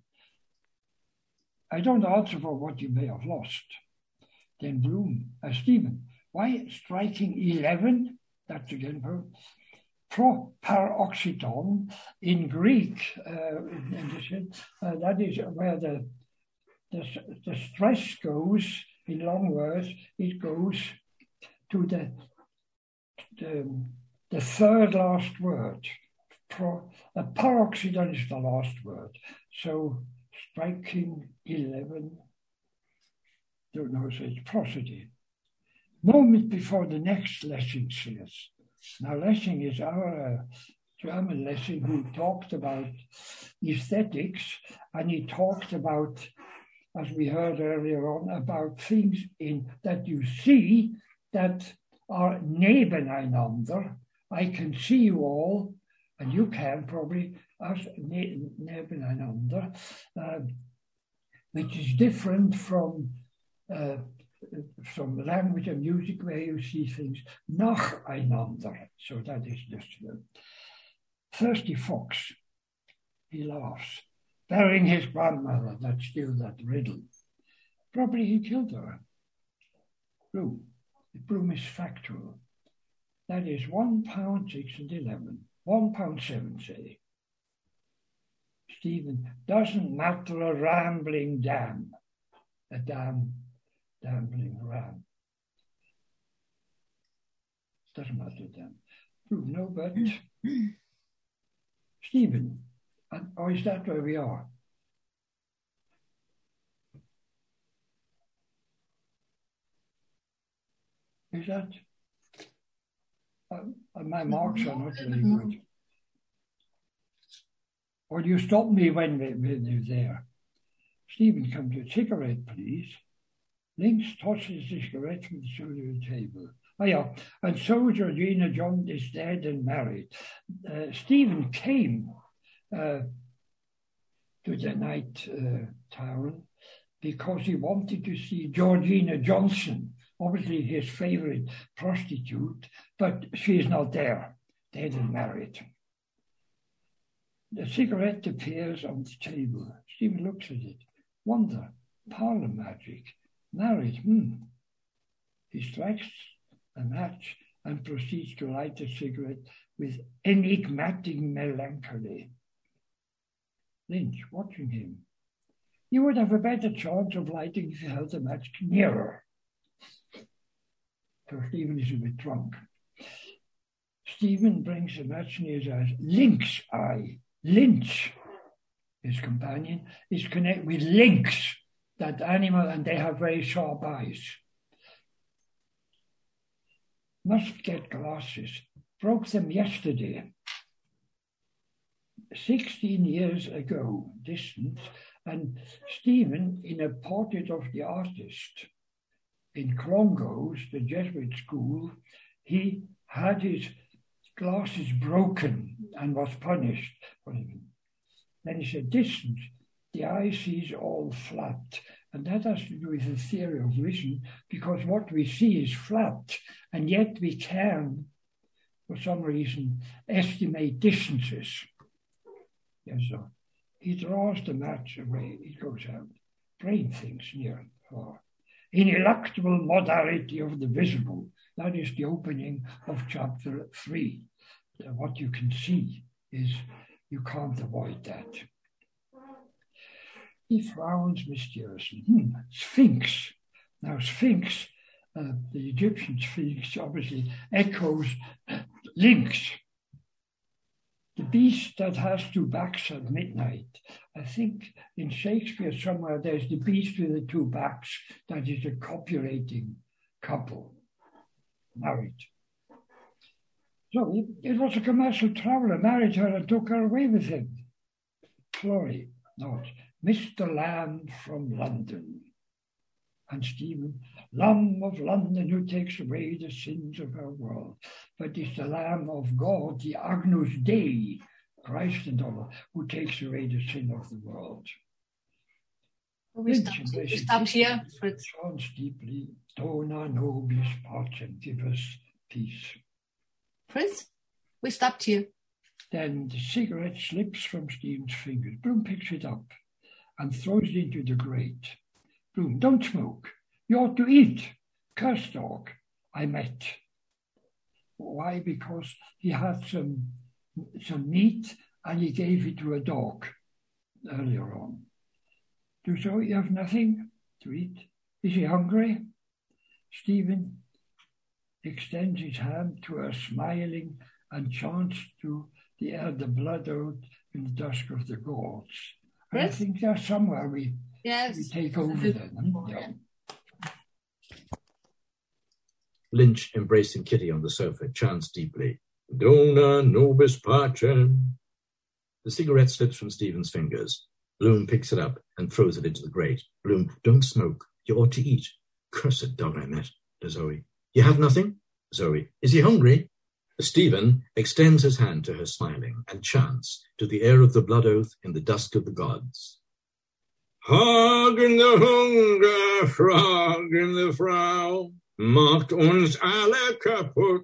I don't answer for what you may have lost. Then Bloom, Stephen, why striking 11? That's again paroxyton in Greek. That is where the stress goes. In long words, it goes to the third last word. A paroxyton is the last word. So striking 11, don't know, so it's prosody. Moment before the next Lessing says. Now Lessing is our German Lessing who talked about aesthetics, and he talked about as we heard earlier on, about things that you see that are nebeneinander. I can see you all, and you can probably, as nebeneinander, which is different from language and music where you see things nacheinander. So that is just Thirsty Fox. He laughs, burying his grandmother. That's still that riddle. Probably he killed her. Bloom. The Bloom is factual. That is £1.6 and 11. £1.7, say. Stephen, doesn't matter a rambling dam. A rambling ram. Doesn't matter dam. Bloom, no, but Stephen. Or is that where we are? Is that? My marks are not very good. Or do you stop me when you're there? Stephen, come to a cigarette, please. Lynx tosses the cigarette from the shoulder of the table. Oh, yeah. And so Georgina John is dead and married. Stephen came to the night town because he wanted to see Georgina Johnson, obviously his favorite prostitute, but she is not there, dead and married. The cigarette appears on the table. Stephen looks at it. Wonder, parlour magic, married, He strikes a match and proceeds to light a cigarette with enigmatic melancholy. Lynch, watching him. You would have a better chance of lighting if you held the match nearer. So Stephen is a bit drunk. Stephen brings the match near his eyes. Lynx eye. Lynch, his companion, is connected with lynx, that animal, and they have very sharp eyes. Must get glasses. Broke them yesterday. 16 years ago, distant, and Stephen, in a portrait of the artist in Clongowes, the Jesuit school, he had his glasses broken and was punished. Then he said, distant, the eye sees all flat. And that has to do with the theory of vision, because what we see is flat, and yet we can, for some reason, estimate distances. And so he draws the match away, it goes out. Brain things near and far. Ineluctable modality of the visible. That is the opening of chapter 3. What you can see is you can't avoid that. He frowns mysteriously. Sphinx. Now, Sphinx, the Egyptian Sphinx, obviously echoes lynx. The beast that has two backs at midnight. I think in Shakespeare somewhere there's the beast with the two backs. That is a copulating couple, married. So it was a commercial traveller, married her and took her away with him. Florrie, not Mr. Lamb from London. And Stephen, Lamb of London, who takes away the sins of our world. But it's the Lamb of God, the Agnus Dei, Christ and all, who takes away the sin of the world. We stop here. Sounds deeply. Dona nobis pacem, give us peace. Fritz, we stopped here. Then the cigarette slips from Stephen's fingers. Bloom picks it up and throws it into the grate. Bloom, don't smoke. You ought to eat. Curse dog, I met. Why? Because he had some meat and he gave it to a dog earlier on. So you have nothing to eat? Is he hungry? Stephen extends his hand to her, smiling, and chants to the air the blood out in the dusk of the gods. And I think there's somewhere we take over then. Yeah. Lynch, embracing Kitty on the sofa, chants deeply, Dona nobis pacem. The cigarette slips from Stephen's fingers. Bloom picks it up and throws it into the grate. Bloom, don't smoke. You ought to eat. Cursed dog I met, to Zoe. You have nothing? Zoe, is he hungry? Stephen extends his hand to her smiling and chants to the air of the blood oath in the dusk of the gods. Hog in the hunger, frog in the Frau, macht uns alle kaputt.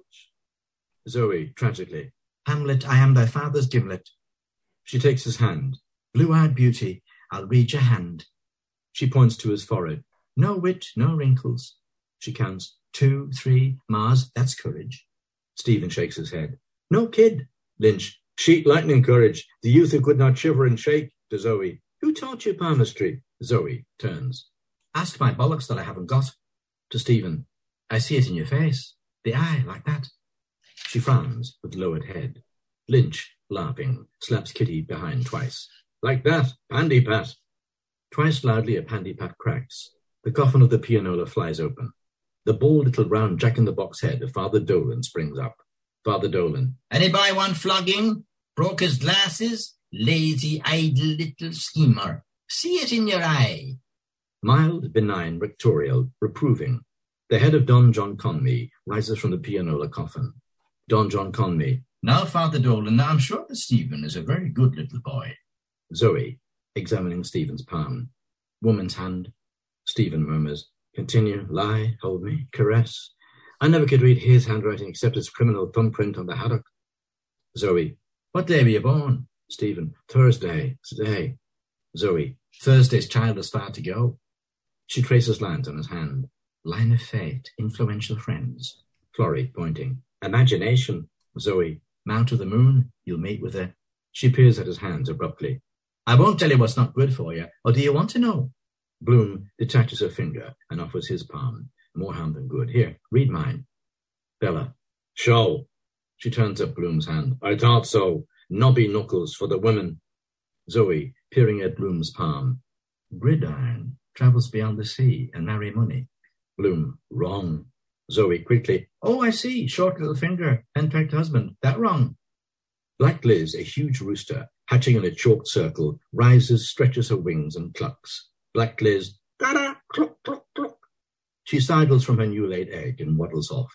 Zoe, tragically, Hamlet, I am thy father's gimlet. She takes his hand. Blue-eyed beauty, I'll read your hand. She points to his forehead. No wit, no wrinkles. She counts 2, 3, Mars, that's courage. Stephen shakes his head. No kid. Lynch, sheet lightning courage, the youth who could not shiver and shake. To Zoe, who taught you palmistry? Zoe turns. Ask my bollocks that I haven't got. To Stephen, I see it in your face. The eye, like that. She frowns with lowered head. Lynch, laughing, slaps Kitty behind twice. Like that, pandy pat. Twice loudly a pandy pat cracks. The coffin of the pianola flies open. The bald little round jack-in-the-box head of Father Dolan springs up. Father Dolan. Anybody want flogging? Broke his glasses? Lazy, idle little schemer. See it in your eye. Mild, benign, rectorial, reproving. The head of Don John Conmee rises from the pianola coffin. Don John Conmee. Now, Father Dolan, I'm sure that Stephen is a very good little boy. Zoe, examining Stephen's palm. Woman's hand. Stephen murmurs. Continue, lie, hold me, caress. I never could read his handwriting except its criminal thumbprint on the haddock. Zoe, what day were you born? Stephen, Thursday, today. Zoe, Thursday's child has far to go. She traces lines on his hand. Line of fate, influential friends. Florrie, pointing. Imagination. Zoe, mount to the moon, you'll meet with her. She peers at his hands abruptly. I won't tell you what's not good for you, or do you want to know? Bloom detaches her finger and offers his palm. More harm than good. Here, read mine. Bella. Show. She turns up Bloom's hand. I thought so. Knobby knuckles for the women. Zoe, peering at Bloom's palm. Gridiron. Travels beyond the sea and marry money. Bloom. Wrong. Zoe, quickly. Oh, I see. Short little finger. Henpecked husband. That wrong. Black Liz, a huge rooster, hatching in a chalked circle, rises, stretches her wings and clucks. Black Liz, da-da, cluck, cluck, cluck. She sidles from her new-laid egg and waddles off.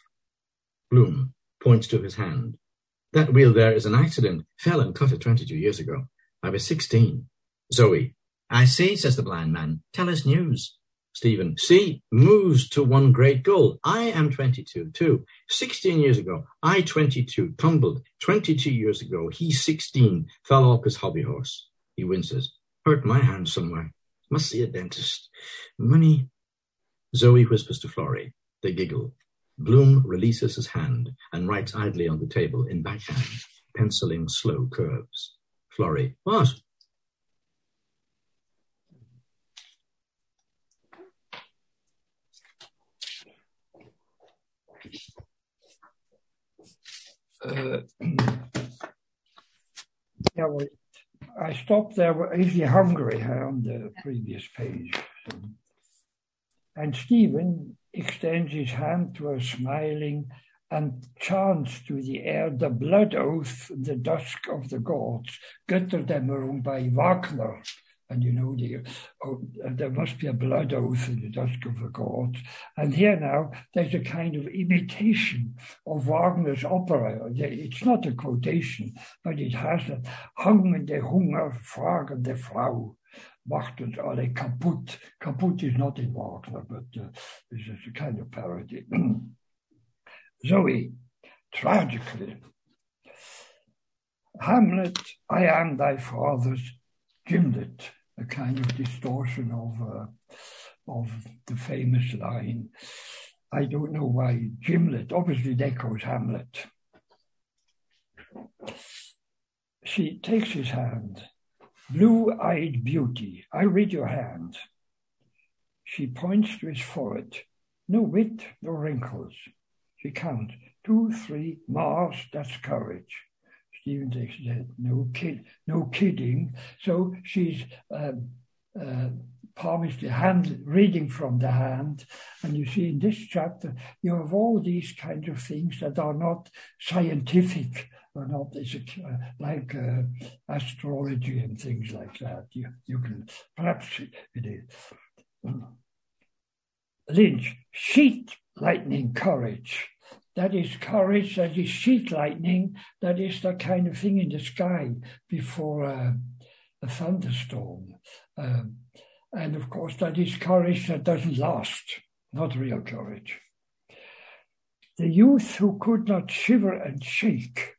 Bloom points to his hand. That wheel there is an accident. Fell and cut it 22 years ago. I was 16. Zoe, I see, says the blind man. Tell us news. Stephen, see, moves to one great goal. I am 22, too. 16 years ago, I 22, tumbled. 22 years ago, he 16, fell off his hobby horse. He winces. Hurt my hand somewhere. Must see a dentist. Money. Zoe whispers to Florrie. They giggle. Bloom releases his hand and writes idly on the table in backhand, penciling slow curves. Florrie. What? Yeah, well, I stopped there. Is he hungry on the previous page? And Stephen extends his hand to her, smiling, and chants to the air the blood oath in the dusk of the gods, Götterdämmerung by Wagner. And you know, there must be a blood oath in the dusk of the gods. And here now, there's a kind of imitation of Wagner's opera. It's not a quotation, but it has a hungende Hunger, fragende Frau, macht uns alle kaputt. Kaputt is not in Wagner, but this is a kind of parody. Zoe, tragically. Hamlet, I am thy father's gimlet. A kind of distortion of the famous line. I don't know why gimlet. Obviously, that echoes Hamlet. She takes his hand. Blue-eyed beauty, I read your hand. She points to his forehead. No wit, no wrinkles. She counts 2, 3, Mars, that's courage. Stephen takes his head. No kidding. So she's palm is the hand, reading from the hand. And you see in this chapter, you have all these kinds of things that are not scientific or not. It's like astrology and things like that. You can perhaps it is. Lynch, sheet lightning courage. That is courage, that is sheet lightning, that is the kind of thing in the sky before a thunderstorm. And of course, that is courage that doesn't last, not real courage. The youth who could not shiver and shake.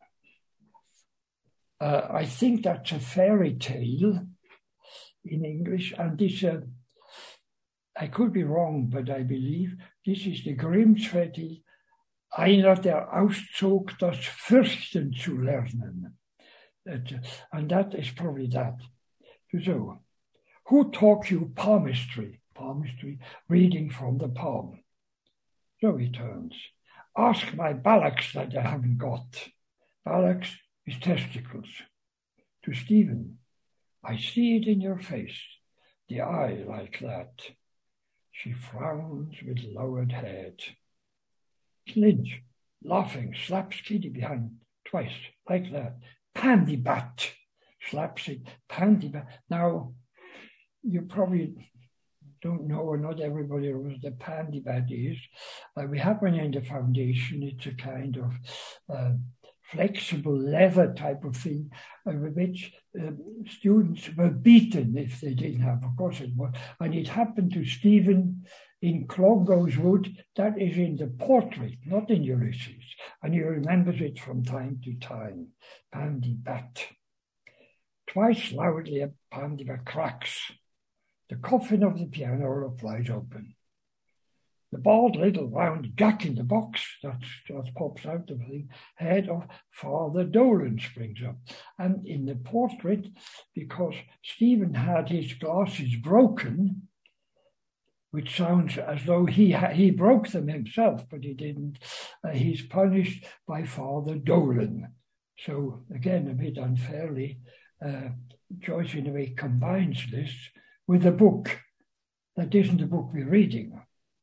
I think that's a fairy tale in English, and this, I could be wrong, but I believe this is the Grimmsfädel, einer der Auszug, das Fürchten zu lernen. And that is probably that. So, who taught you palmistry? Palmistry, reading from the palm. So he turns. Ask my buttocks that I haven't got. Buttocks is testicles. To Stephen, I see it in your face, the eye like that. She frowns with lowered head. Lynch, laughing, slaps Kitty behind twice, like that. Pandybat, slaps it, pandybat. Now, you probably don't know, or not everybody knows what the pandybat is. We have one in the foundation. It's a kind of flexible leather type of thing, with which students were beaten if they didn't have. Of course it was. And it happened to Stephen in Clongowes Wood. That is in the portrait, not in Ulysses. And he remembers it from time to time. Pandybat. Twice loudly a pandybat cracks. The coffin of the piano flies open. The bald little round Jack in the box that pops out of the head of Father Dolan springs up. And in the portrait, because Stephen had his glasses broken, which sounds as though he broke them himself, but he didn't, he's punished by Father Dolan. So again, a bit unfairly, Joyce in a way combines this with a book that isn't the book we're reading.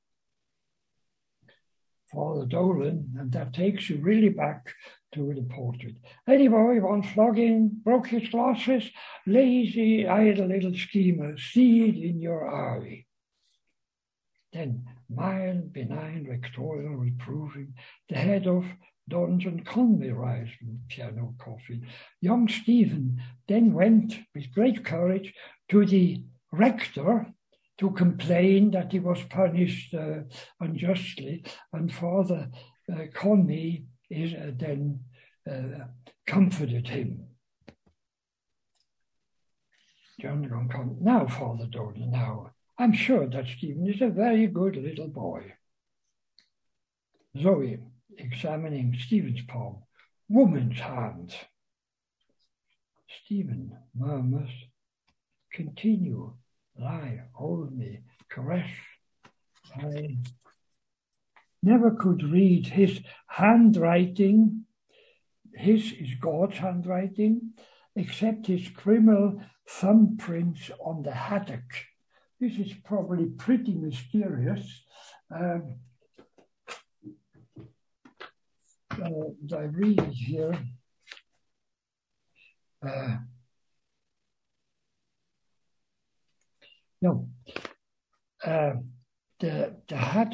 Father Dolan, and that takes you really back to the portrait. Anybody wants flogging, broke his glasses, lazy, idle little schemer, see it in your eye. Then mild, benign, rectorial, reproving, the head of Donjon Conway rise from the piano coffin. Young Stephen then went with great courage to the rector to complain that he was punished unjustly, and Father Conway is then comforted him. Now, Father Dolan, now, I'm sure that Stephen is a very good little boy. Zoe, examining Stephen's palm, woman's hand. Stephen murmurs, continue, lie, hold me, caress. I never could read his handwriting. His is God's handwriting, except his criminal thumbprints on the haddock. This is probably pretty mysterious. I read it here. The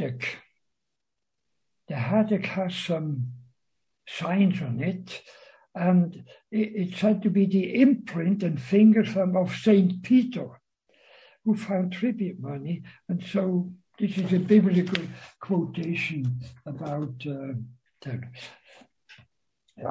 haddock has some signs on it, and it's said to be the imprint and finger thumb of Saint Peter, who found tribute money. And so this is a biblical quotation about that. Yeah.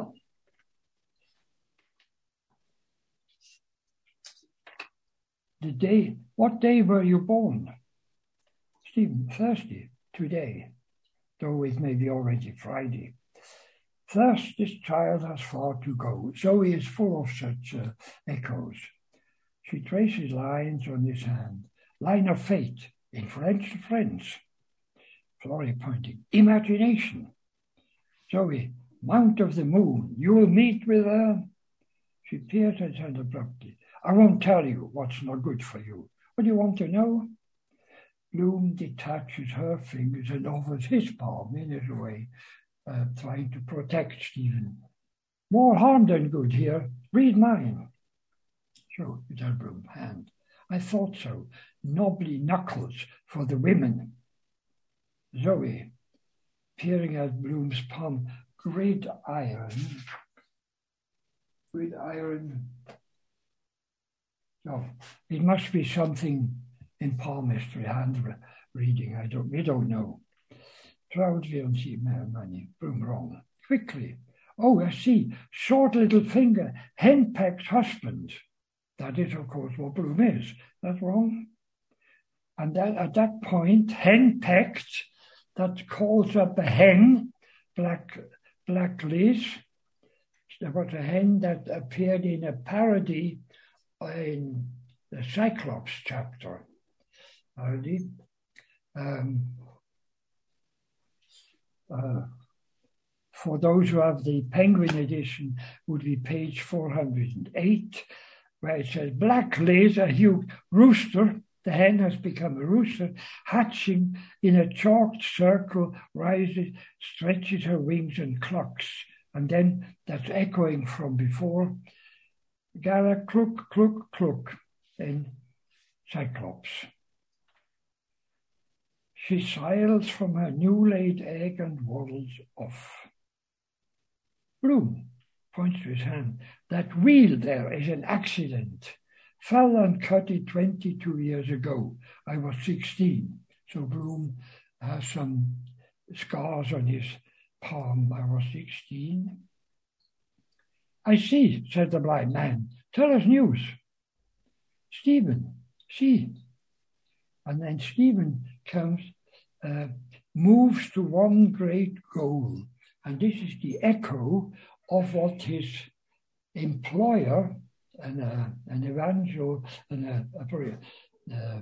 What day were you born? Stephen, Thursday, today, though it may be already Friday. Thus, this child has far to go. Zoe is full of such echoes. She traces lines on his hand. Line of fate, in French to friends. Florrie pointing. Imagination. Zoe, Mount of the Moon. You will meet with her. She peers at her abruptly. I won't tell you what's not good for you. What do you want to know? Bloom detaches her fingers and offers his palm in his way, trying to protect Stephen. More harm than good here. Read mine. So, little Bloom, hand. I thought so. Knobbly knuckles for the women. Zoe, peering at Bloom's palm. Great iron. Oh, it must be something in palmistry, hand reading. We don't know. Proudly on see money. Bloom wrong. Quickly. Oh, I see. Short little finger. Henpecked husband. That is, of course, what Bloom is. That's wrong. And then at that point, henpecked, that calls up a hen, Black Liz. There was a hen that appeared in a parody in the Cyclops chapter. For those who have the Penguin edition, would be page 408, where it says, Black Liz, a huge rooster, the hen has become a rooster, hatching in a chalked circle, rises, stretches her wings and clucks. And then that's echoing from before. Gara cluck, cluck, cluck in Cyclops. She sails from her new-laid egg and waddles off. Bloom points to his hand. That wheel there is an accident. Fell and cut it 22 years ago. I was 16. So Bloom has some scars on his palm. I was 16. I see, said the blind man. Tell us news. Stephen, see. And then Stephen comes, moves to one great goal. And this is the echo of what his employer, an evangel, and a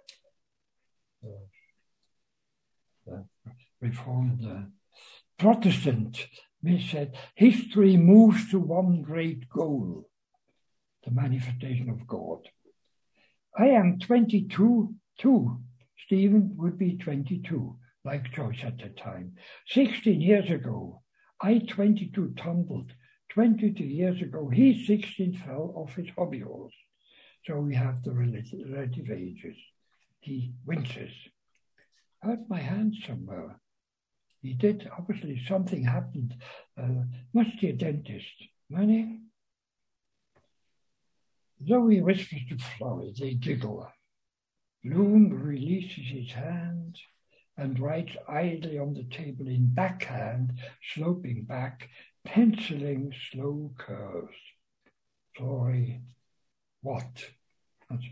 reformed Protestant, said, history moves to one great goal, the manifestation of God. I am 22 too. Stephen would be 22, like Joyce at the time. 16 years ago, I, 22, tumbled. 22 years ago, he, 16, fell off his hobby horse. So we have the relative ages. He winces. Hurt my hand somewhere. He did. Obviously, something happened. Must be a dentist. Money? Zoe whispers to Florrie. They giggle. Bloom releases his hand and writes idly on the table in backhand, sloping back, penciling slow curves. Florrie, what? That's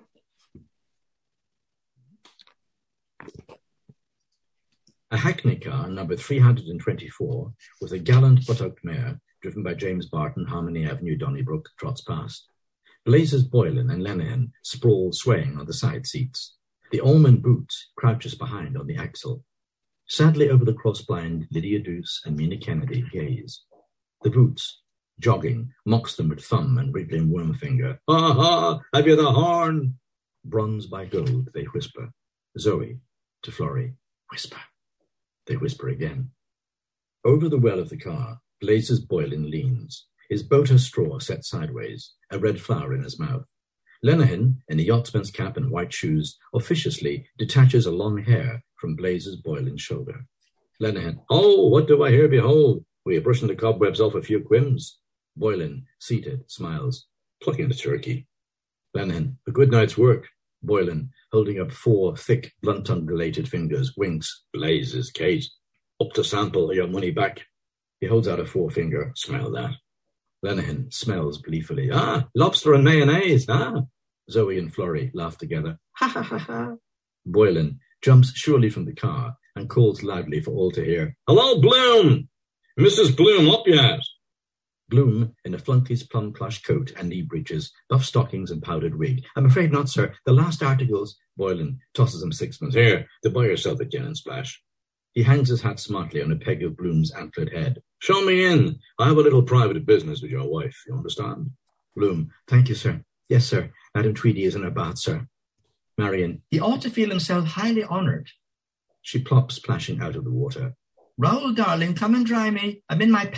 A hackney car, number 324, with a gallant buttock mare, driven by James Barton, Harmony Avenue, Donnybrook, trots past. Blazes Boylan and Lenihan sprawl swaying on the side seats. The almond boots crouches behind on the axle. Sadly over the cross-blind, Lydia Douce and Mina Kennedy gaze. The boots, jogging, mocks them with thumb and wriggling worm finger. Ha ha, have you the horn? Bronze by gold, they whisper. Zoe to Florrie, whisper. They whisper again. Over the well of the car, Blazes Boylan leans, his boater straw set sideways, a red flower in his mouth. Lenihan, in a yachtsman's cap and white shoes, officiously detaches a long hair from Blazes Boylan's shoulder. Lenihan, oh, what do I here behold? Were you brushing the cobwebs off a few quims? Boylan, seated, smiles, plucking the turkey. Lenihan, a good night's work. Boylan, holding up 4 thick, blunt-ungulated fingers, winks. Blazes, Kate. Up to sample or your money back. He holds out a forefinger. Smell that. Lenihan smells gleefully. Ah, lobster and mayonnaise, ah. Zoe and Florrie laugh together. Ha ha ha ha. Boylan jumps surely from the car and calls loudly for all to hear. Hello, Bloom! Mrs. Bloom, up yet? Bloom, in a flunkey's plum plush coat and knee breeches, buff stockings and powdered wig. I'm afraid not, sir. The last articles... Boylan tosses him 6 months. Here, to buy yourself a gin and splash. He hangs his hat smartly on a peg of Bloom's antlered head. Show me in. I have a little private business with your wife, you understand? Bloom, thank you, sir. Yes, sir. Madam Tweedy is in her bath, sir. Marion, he ought to feel himself highly honoured. She plops, splashing out of the water. Raoul, darling, come and dry me. I'm in my pelt.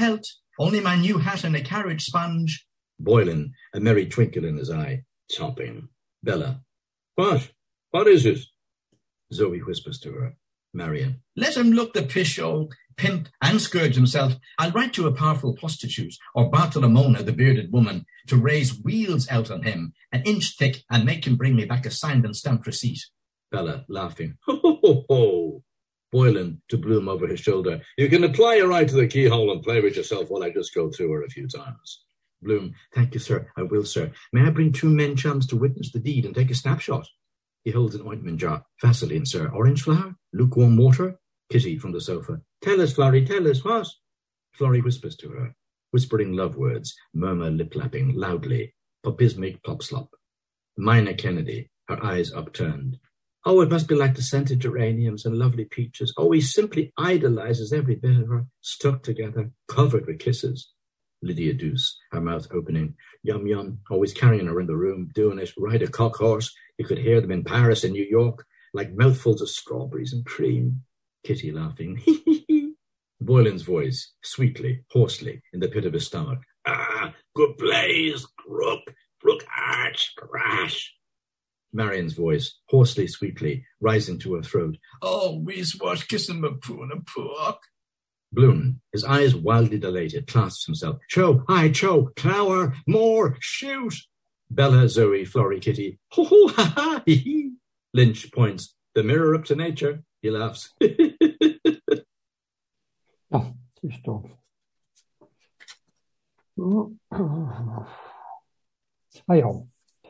Only my new hat and a carriage sponge. Boylan, a merry twinkle in his eye. Topping. Bella. What? What is it? Zoe whispers to her. Marion. Let him look the pish old pimp and scourge himself. I'll write to a powerful prostitute or Bartolomona, the bearded woman, to raise wheels out on him, an inch thick, and make him bring me back a signed and stamped receipt. Bella, laughing. Ho, ho, ho, ho. Boylan, to Bloom over his shoulder. You can apply your eye to the keyhole and play with yourself while I just go through her a few times. Bloom. Thank you, sir. I will, sir. May I bring 2 men chums to witness the deed and take a snapshot? He holds an ointment jar. Vaseline, sir. Orange flower? Lukewarm water? Kitty from the sofa. Tell us, Florrie, tell us, what? Florrie whispers to her, whispering love words, murmur lip-lapping, loudly. Popismic plop-slop. Mina Kennedy, her eyes upturned. Oh, it must be like the scented geraniums and lovely peaches. Oh, he simply idolizes every bit of her, stuck together, covered with kisses. Lydia Douce, her mouth opening. Yum, yum, always carrying her in the room, doing it, ride a cock horse. You could hear them in Paris and New York, like mouthfuls of strawberries and cream. Kitty laughing. Boylan's voice, sweetly, hoarsely, in the pit of his stomach. Ah, good plays, Brook arch, crash. Marion's voice, hoarsely, sweetly, rising to her throat. Oh, we's watch kissing my poo and a pork. Bloom, his eyes wildly dilated, clasps himself. Cho, Clower, more, shoot! Bella, Zoe, Florrie, Kitty. Ho, ho, ha, ha, hee, hee. Lynch points. The mirror up to nature. He laughs. Oh, too strong. Hi, all.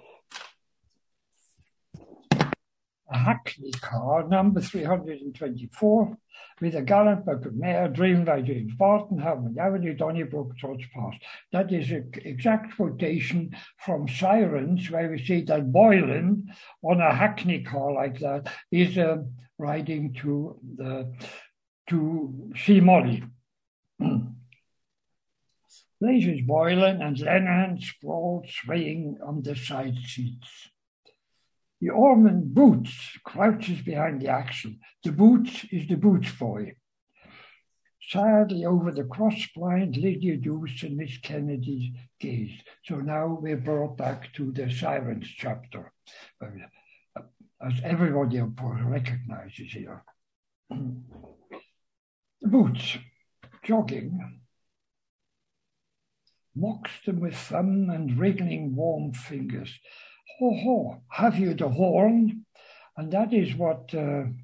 A hackney car, number 324, with a gallant bucket mare driven by James Barton, Harmony Avenue, Donnybrook, George Pass. That is an exact quotation from Sirens, where we see that Boylan, on a hackney car like that, is riding to see Molly. Blazes Boylan and Lenihan sprawled, swaying on the side seats. The Ormond Boots crouches behind the axle. The Boots is the Boots boy. Sadly over the cross-blind, Lydia Douce and Miss Kennedy gaze. So now we're brought back to the Sirens chapter, as everybody of course recognizes here. The Boots, jogging, mocks them with thumb and wriggling warm fingers. Ho, ho, have you the horn? And that is what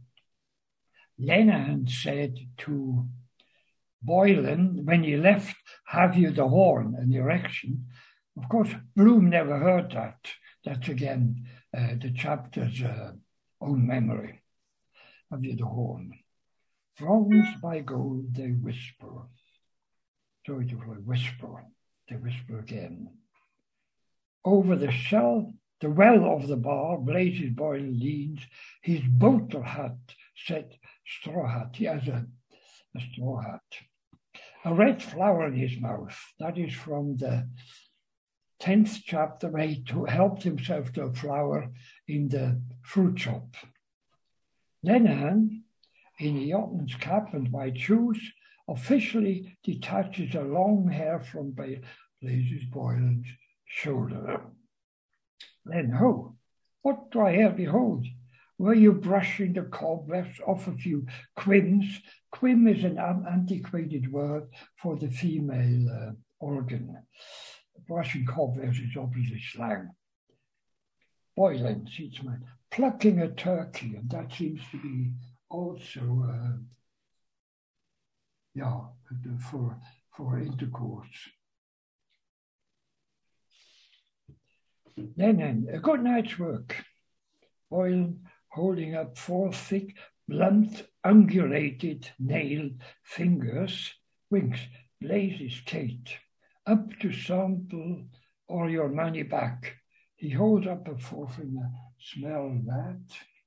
Lenihan said to Boylan when he left, have you the horn, an erection. Of course, Bloom never heard that. That's again the chapter's own memory. Have you the horn? Bronzed by gold, they whisper. Sorry to whisper. They whisper again. Over the well of the bar, Blazes Boylan leans, his boater hat set straw hat. He has a straw hat. A red flower in his mouth. That is from the 10th chapter, where he helped himself to a flower in the fruit shop. Lenihan, in a yachtman's cap and white shoes, officially detaches a long hair from Blazes Boylan's shoulder. Then, ho, what do I here behold? Were you brushing the cobwebs off a few quims? Quim is an antiquated word for the female organ. Brushing cobwebs is obviously slang. Boylan, seatsman, plucking a turkey, and that seems to be also, for intercourse. Lenihan, a good night's work. Boylan holding up 4 thick, blunt, ungulated, nailed fingers, winks. Blazes Kate, up to sample or your money back. He holds up a forefinger, smell that.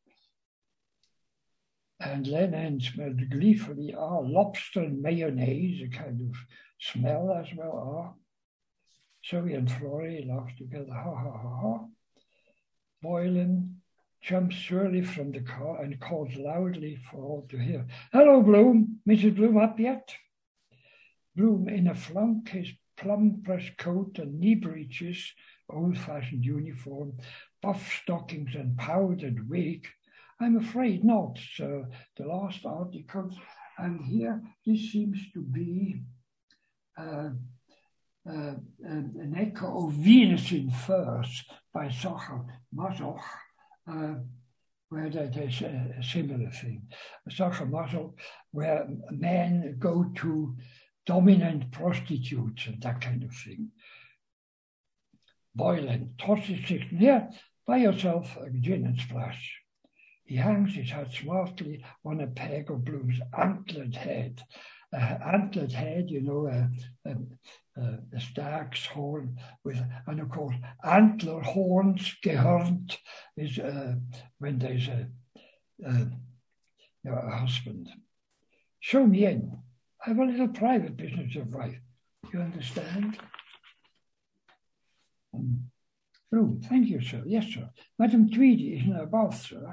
And Lenihan smelled gleefully, lobster and mayonnaise, a kind of smell as well, Zoe and Florrie laughed together, ha, ha, ha, ha. Boylan jumps surely from the car and calls loudly for all to hear. Hello, Bloom. Mrs. Bloom up yet? Bloom in a flunk, his plum-pressed coat and knee breeches, old-fashioned uniform, buff stockings and powdered wig. I'm afraid not, sir. The last article, and here this seems to be an echo of Venus in Furs by Sacher Masoch, where there's a similar thing. Sacher Masoch, where men go to dominant prostitutes and that kind of thing. Boylan tosses it near, buy yourself a gin and splash. He hangs his hat smartly on a peg of Bloom's antlered head. Antlered head, you know, a stag's horn with, and of course, antler horns, gehörnt, is when there's a husband. Show me in. I have a little private business of life. You understand? Bloom, thank you, sir. Yes, sir. Madam Tweedy is in her bath, sir.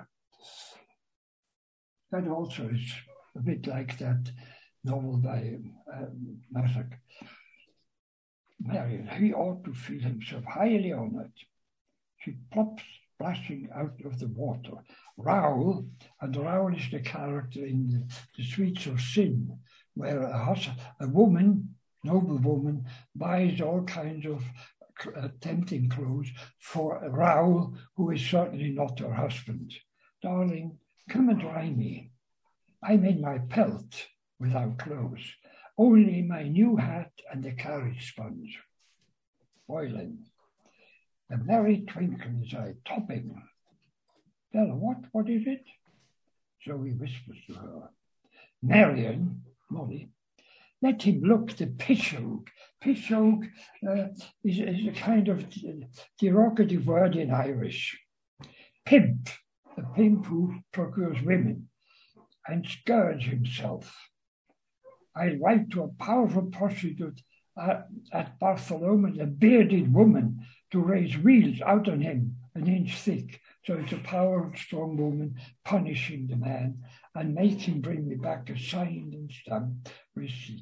That also is a bit like that novel by Masoch. Marion, he ought to feel himself highly honoured. She plops, splashing out of the water. Raoul, and Raoul is the character in the Sweets of Sin, where a woman, noble woman, buys all kinds of tempting clothes for Raoul, who is certainly not her husband. Darling, come and dry me. I'm in my pelt, without clothes, only my new hat and the carriage sponge. Boylan, a merry twinkle in his eye, topping. Bella, what is it? Zoe whispers to her. Marion, Molly, let him look the pishogue. Pishogue is a kind of derogative word in Irish. Pimp, a pimp who procures women, and scourge himself. I'll write to a powerful prostitute at Bartholomew, a bearded woman, to raise wheels out on him an inch thick. So it's a powerful, strong woman punishing the man and make him bring me back a signed and stamped receipt.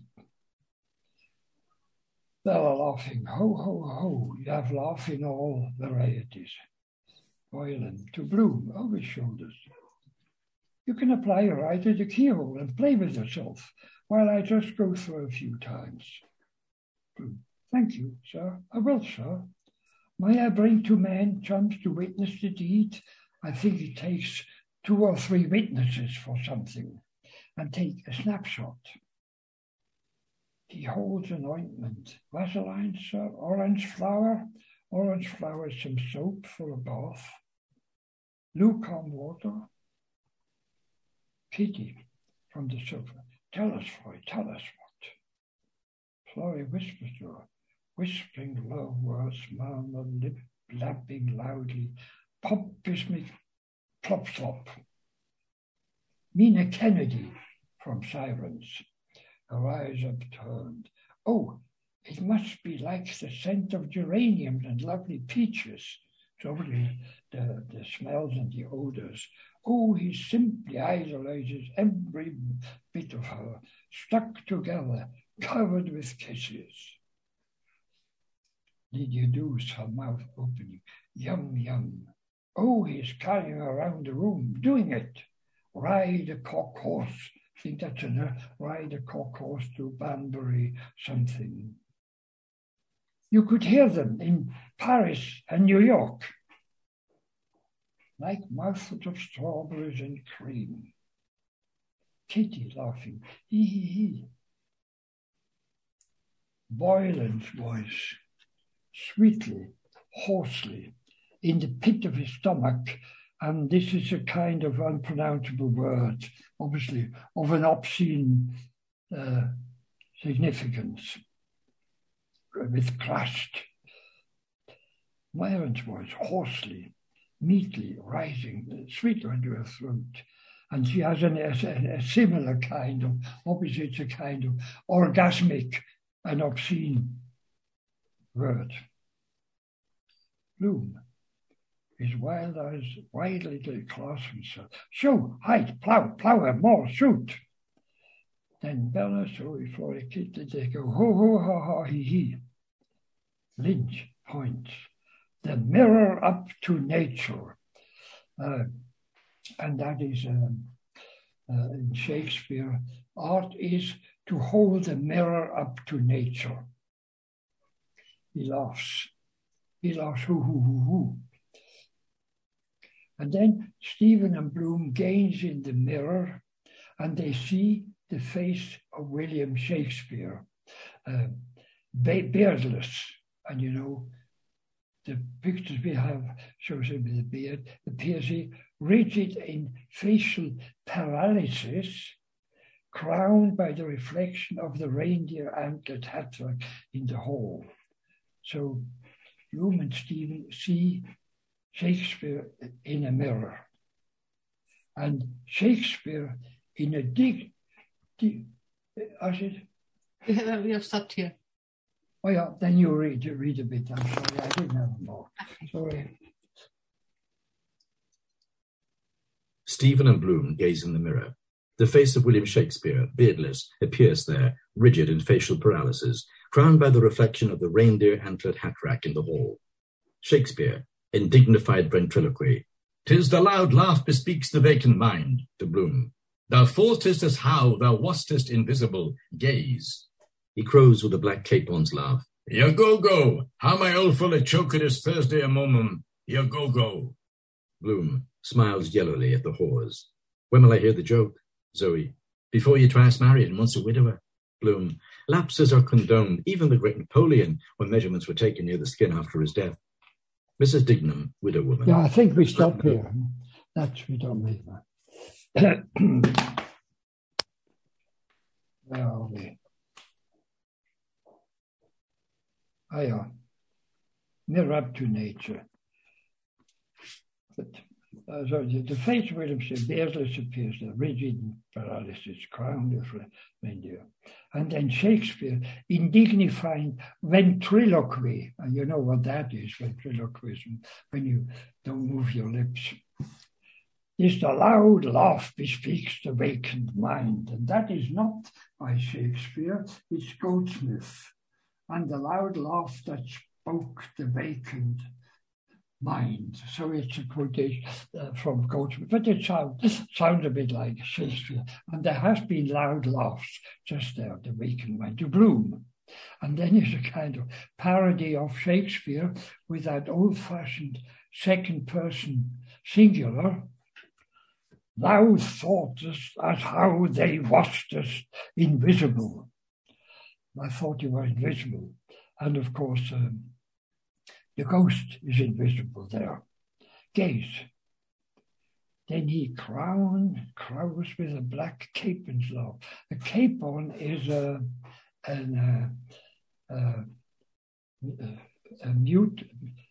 Bella laughing, ho, ho, ho, you have laugh in all varieties. Boylan to Bloom, over his shoulders. You can apply your eye to the keyhole and play with yourself while I just go through a few times. Bloom, thank you, sir. I will, sir. May I bring 2 men, chums, to witness the deed? I think it takes 2 or 3 witnesses for something. And take a snapshot. He holds an ointment. Vaseline, sir. Orange flower. Orange flower, some soap for a bath. Lukewarm water. Kitty from the sofa. Tell us, Floy, tell us what. Floy whispers to her, whispering low words, murmur, lip lapping loudly. Pompismic plop slop. Mina Kennedy from Sirens, her eyes upturned. Oh, it must be like the scent of geraniums and lovely peaches. It's obviously the smells and the odors. Oh, he simply idolizes every bit of her, stuck together, covered with kisses. Lydia Douce, her mouth opening. Yum, yum. Oh, he's carrying her around the room, doing it. Ride a cock horse. I think that's ride a cock horse to Banbury something. You could hear them in Paris and New York. Like mouthfuls of strawberries and cream. Kitty laughing, hee hee hee. Boylan's voice, sweetly, hoarsely, in the pit of his stomach, and this is a kind of unpronounceable word, obviously, of an obscene significance, with crushed. Myron's voice, hoarsely, meekly rising, sweetly into her throat. And she has a similar kind of, obviously it's a kind of orgasmic and obscene word. Bloom, his wild eyes widely clasp himself. Show, hide, plow, more, shoot. then Bella, so before he kicked it, they go, ho, ho, ha, ha, he. Lynch points. The mirror up to nature. And that is, in Shakespeare, art is to hold the mirror up to nature. He laughs. He laughs, hoo, hoo, hoo, hoo. And then Stephen and Bloom gaze in the mirror and they see the face of William Shakespeare, beardless. And you know, the pictures we have shows him with a beard, appears he rigid in facial paralysis, crowned by the reflection of the reindeer antlered hat-rack in the hall. So Bloom and Stephen see Shakespeare in a mirror. And Shakespeare in a we have stopped here. Oh yeah, then you read a bit. I'm sorry, I didn't have more. Sorry. Stephen and Bloom gaze in the mirror. The face of William Shakespeare, beardless, appears there, rigid in facial paralysis, crowned by the reflection of the reindeer antlered hat rack in the hall. Shakespeare, in dignified ventriloquy. "'Tis the loud laugh bespeaks the vacant mind," to Bloom. "Thou thoughtest as how thou wastest invisible, gaze." He crows with a black cape on's laugh. "Ya go-go, how my old fellow choked his Thursday a moment, ya go-go." Bloom smiles yellowly at the whores. "When will I hear the joke?" Zoe. "Before you're twice married and once a widower." Bloom. "Lapses are condoned, even the great Napoleon, when measurements were taken near the skin after his death." Mrs. Dignam, widow woman. Yeah, I think we stop here. That's, we don't make that. Where are we? Oh, yeah. Mirror up to nature. But, so the face of William Shakespeare, beardless appears, the rigid paralysis, crowned with reindeer. And then Shakespeare, in dignified ventriloquy, and you know what that is, ventriloquism, when you don't move your lips. "This the loud laugh bespeaks the vacant mind," and that is not by Shakespeare, it's Goldsmith. "And the loud laugh that spoke the vacant mind." So it's a quotation from Goldsmith, but it sounds a bit like Shakespeare. And there has been loud laughs just there, the vacant mind, to Bloom. And then it's a kind of parody of Shakespeare with that old-fashioned second-person singular. "Thou thoughtest as how they wastest invisible." I thought you were invisible. And of course, the ghost is invisible there. Gaze. Then he crows with a black cape and laugh. A capon is a mute,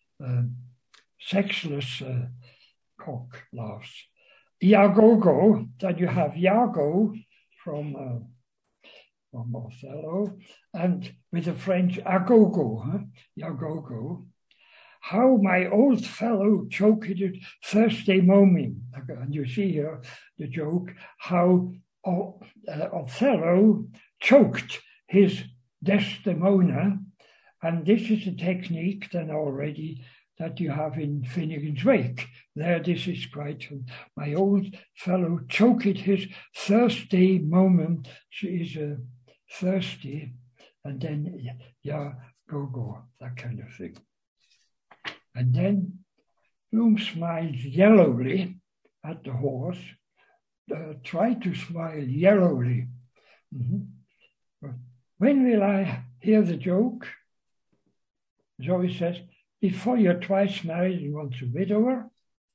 sexless cock laughs. Iagogo, then you have Iago from Othello, and with the French agogo, Iagogo. "How my old fellow choked it Thursday morning." And you see here the joke, how Othello choked his Desdemona. And this is a technique then already that you have in Finnegan's Wake. There, this is quite, "My old fellow choked his Thursday moment." She is thirsty, and then, yeah, go, that kind of thing. And then Bloom smiles yellowly at the horse. Try to smile yellowly. Mm-hmm. "When will I hear the joke?" Zoe says, "Before you're twice married and once a widower."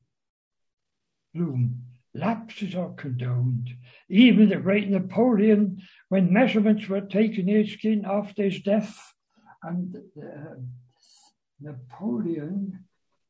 Bloom. "Lapses are condoned. Even the great Napoleon, when measurements were taken in his skin after his death." And Napoleon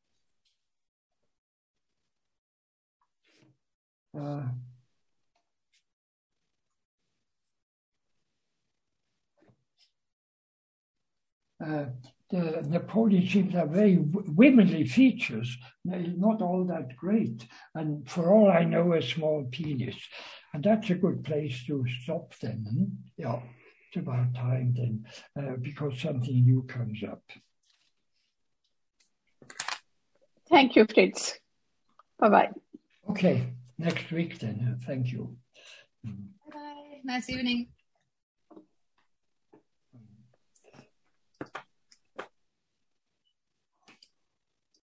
the Napoleon seems to have very womanly features, not all that great, and for all I know, a small penis. And that's a good place to stop then. Yeah, it's about time then, because something new comes up. Thank you, Fritz. Bye-bye. Okay, next week then. Thank you. Bye. Nice evening.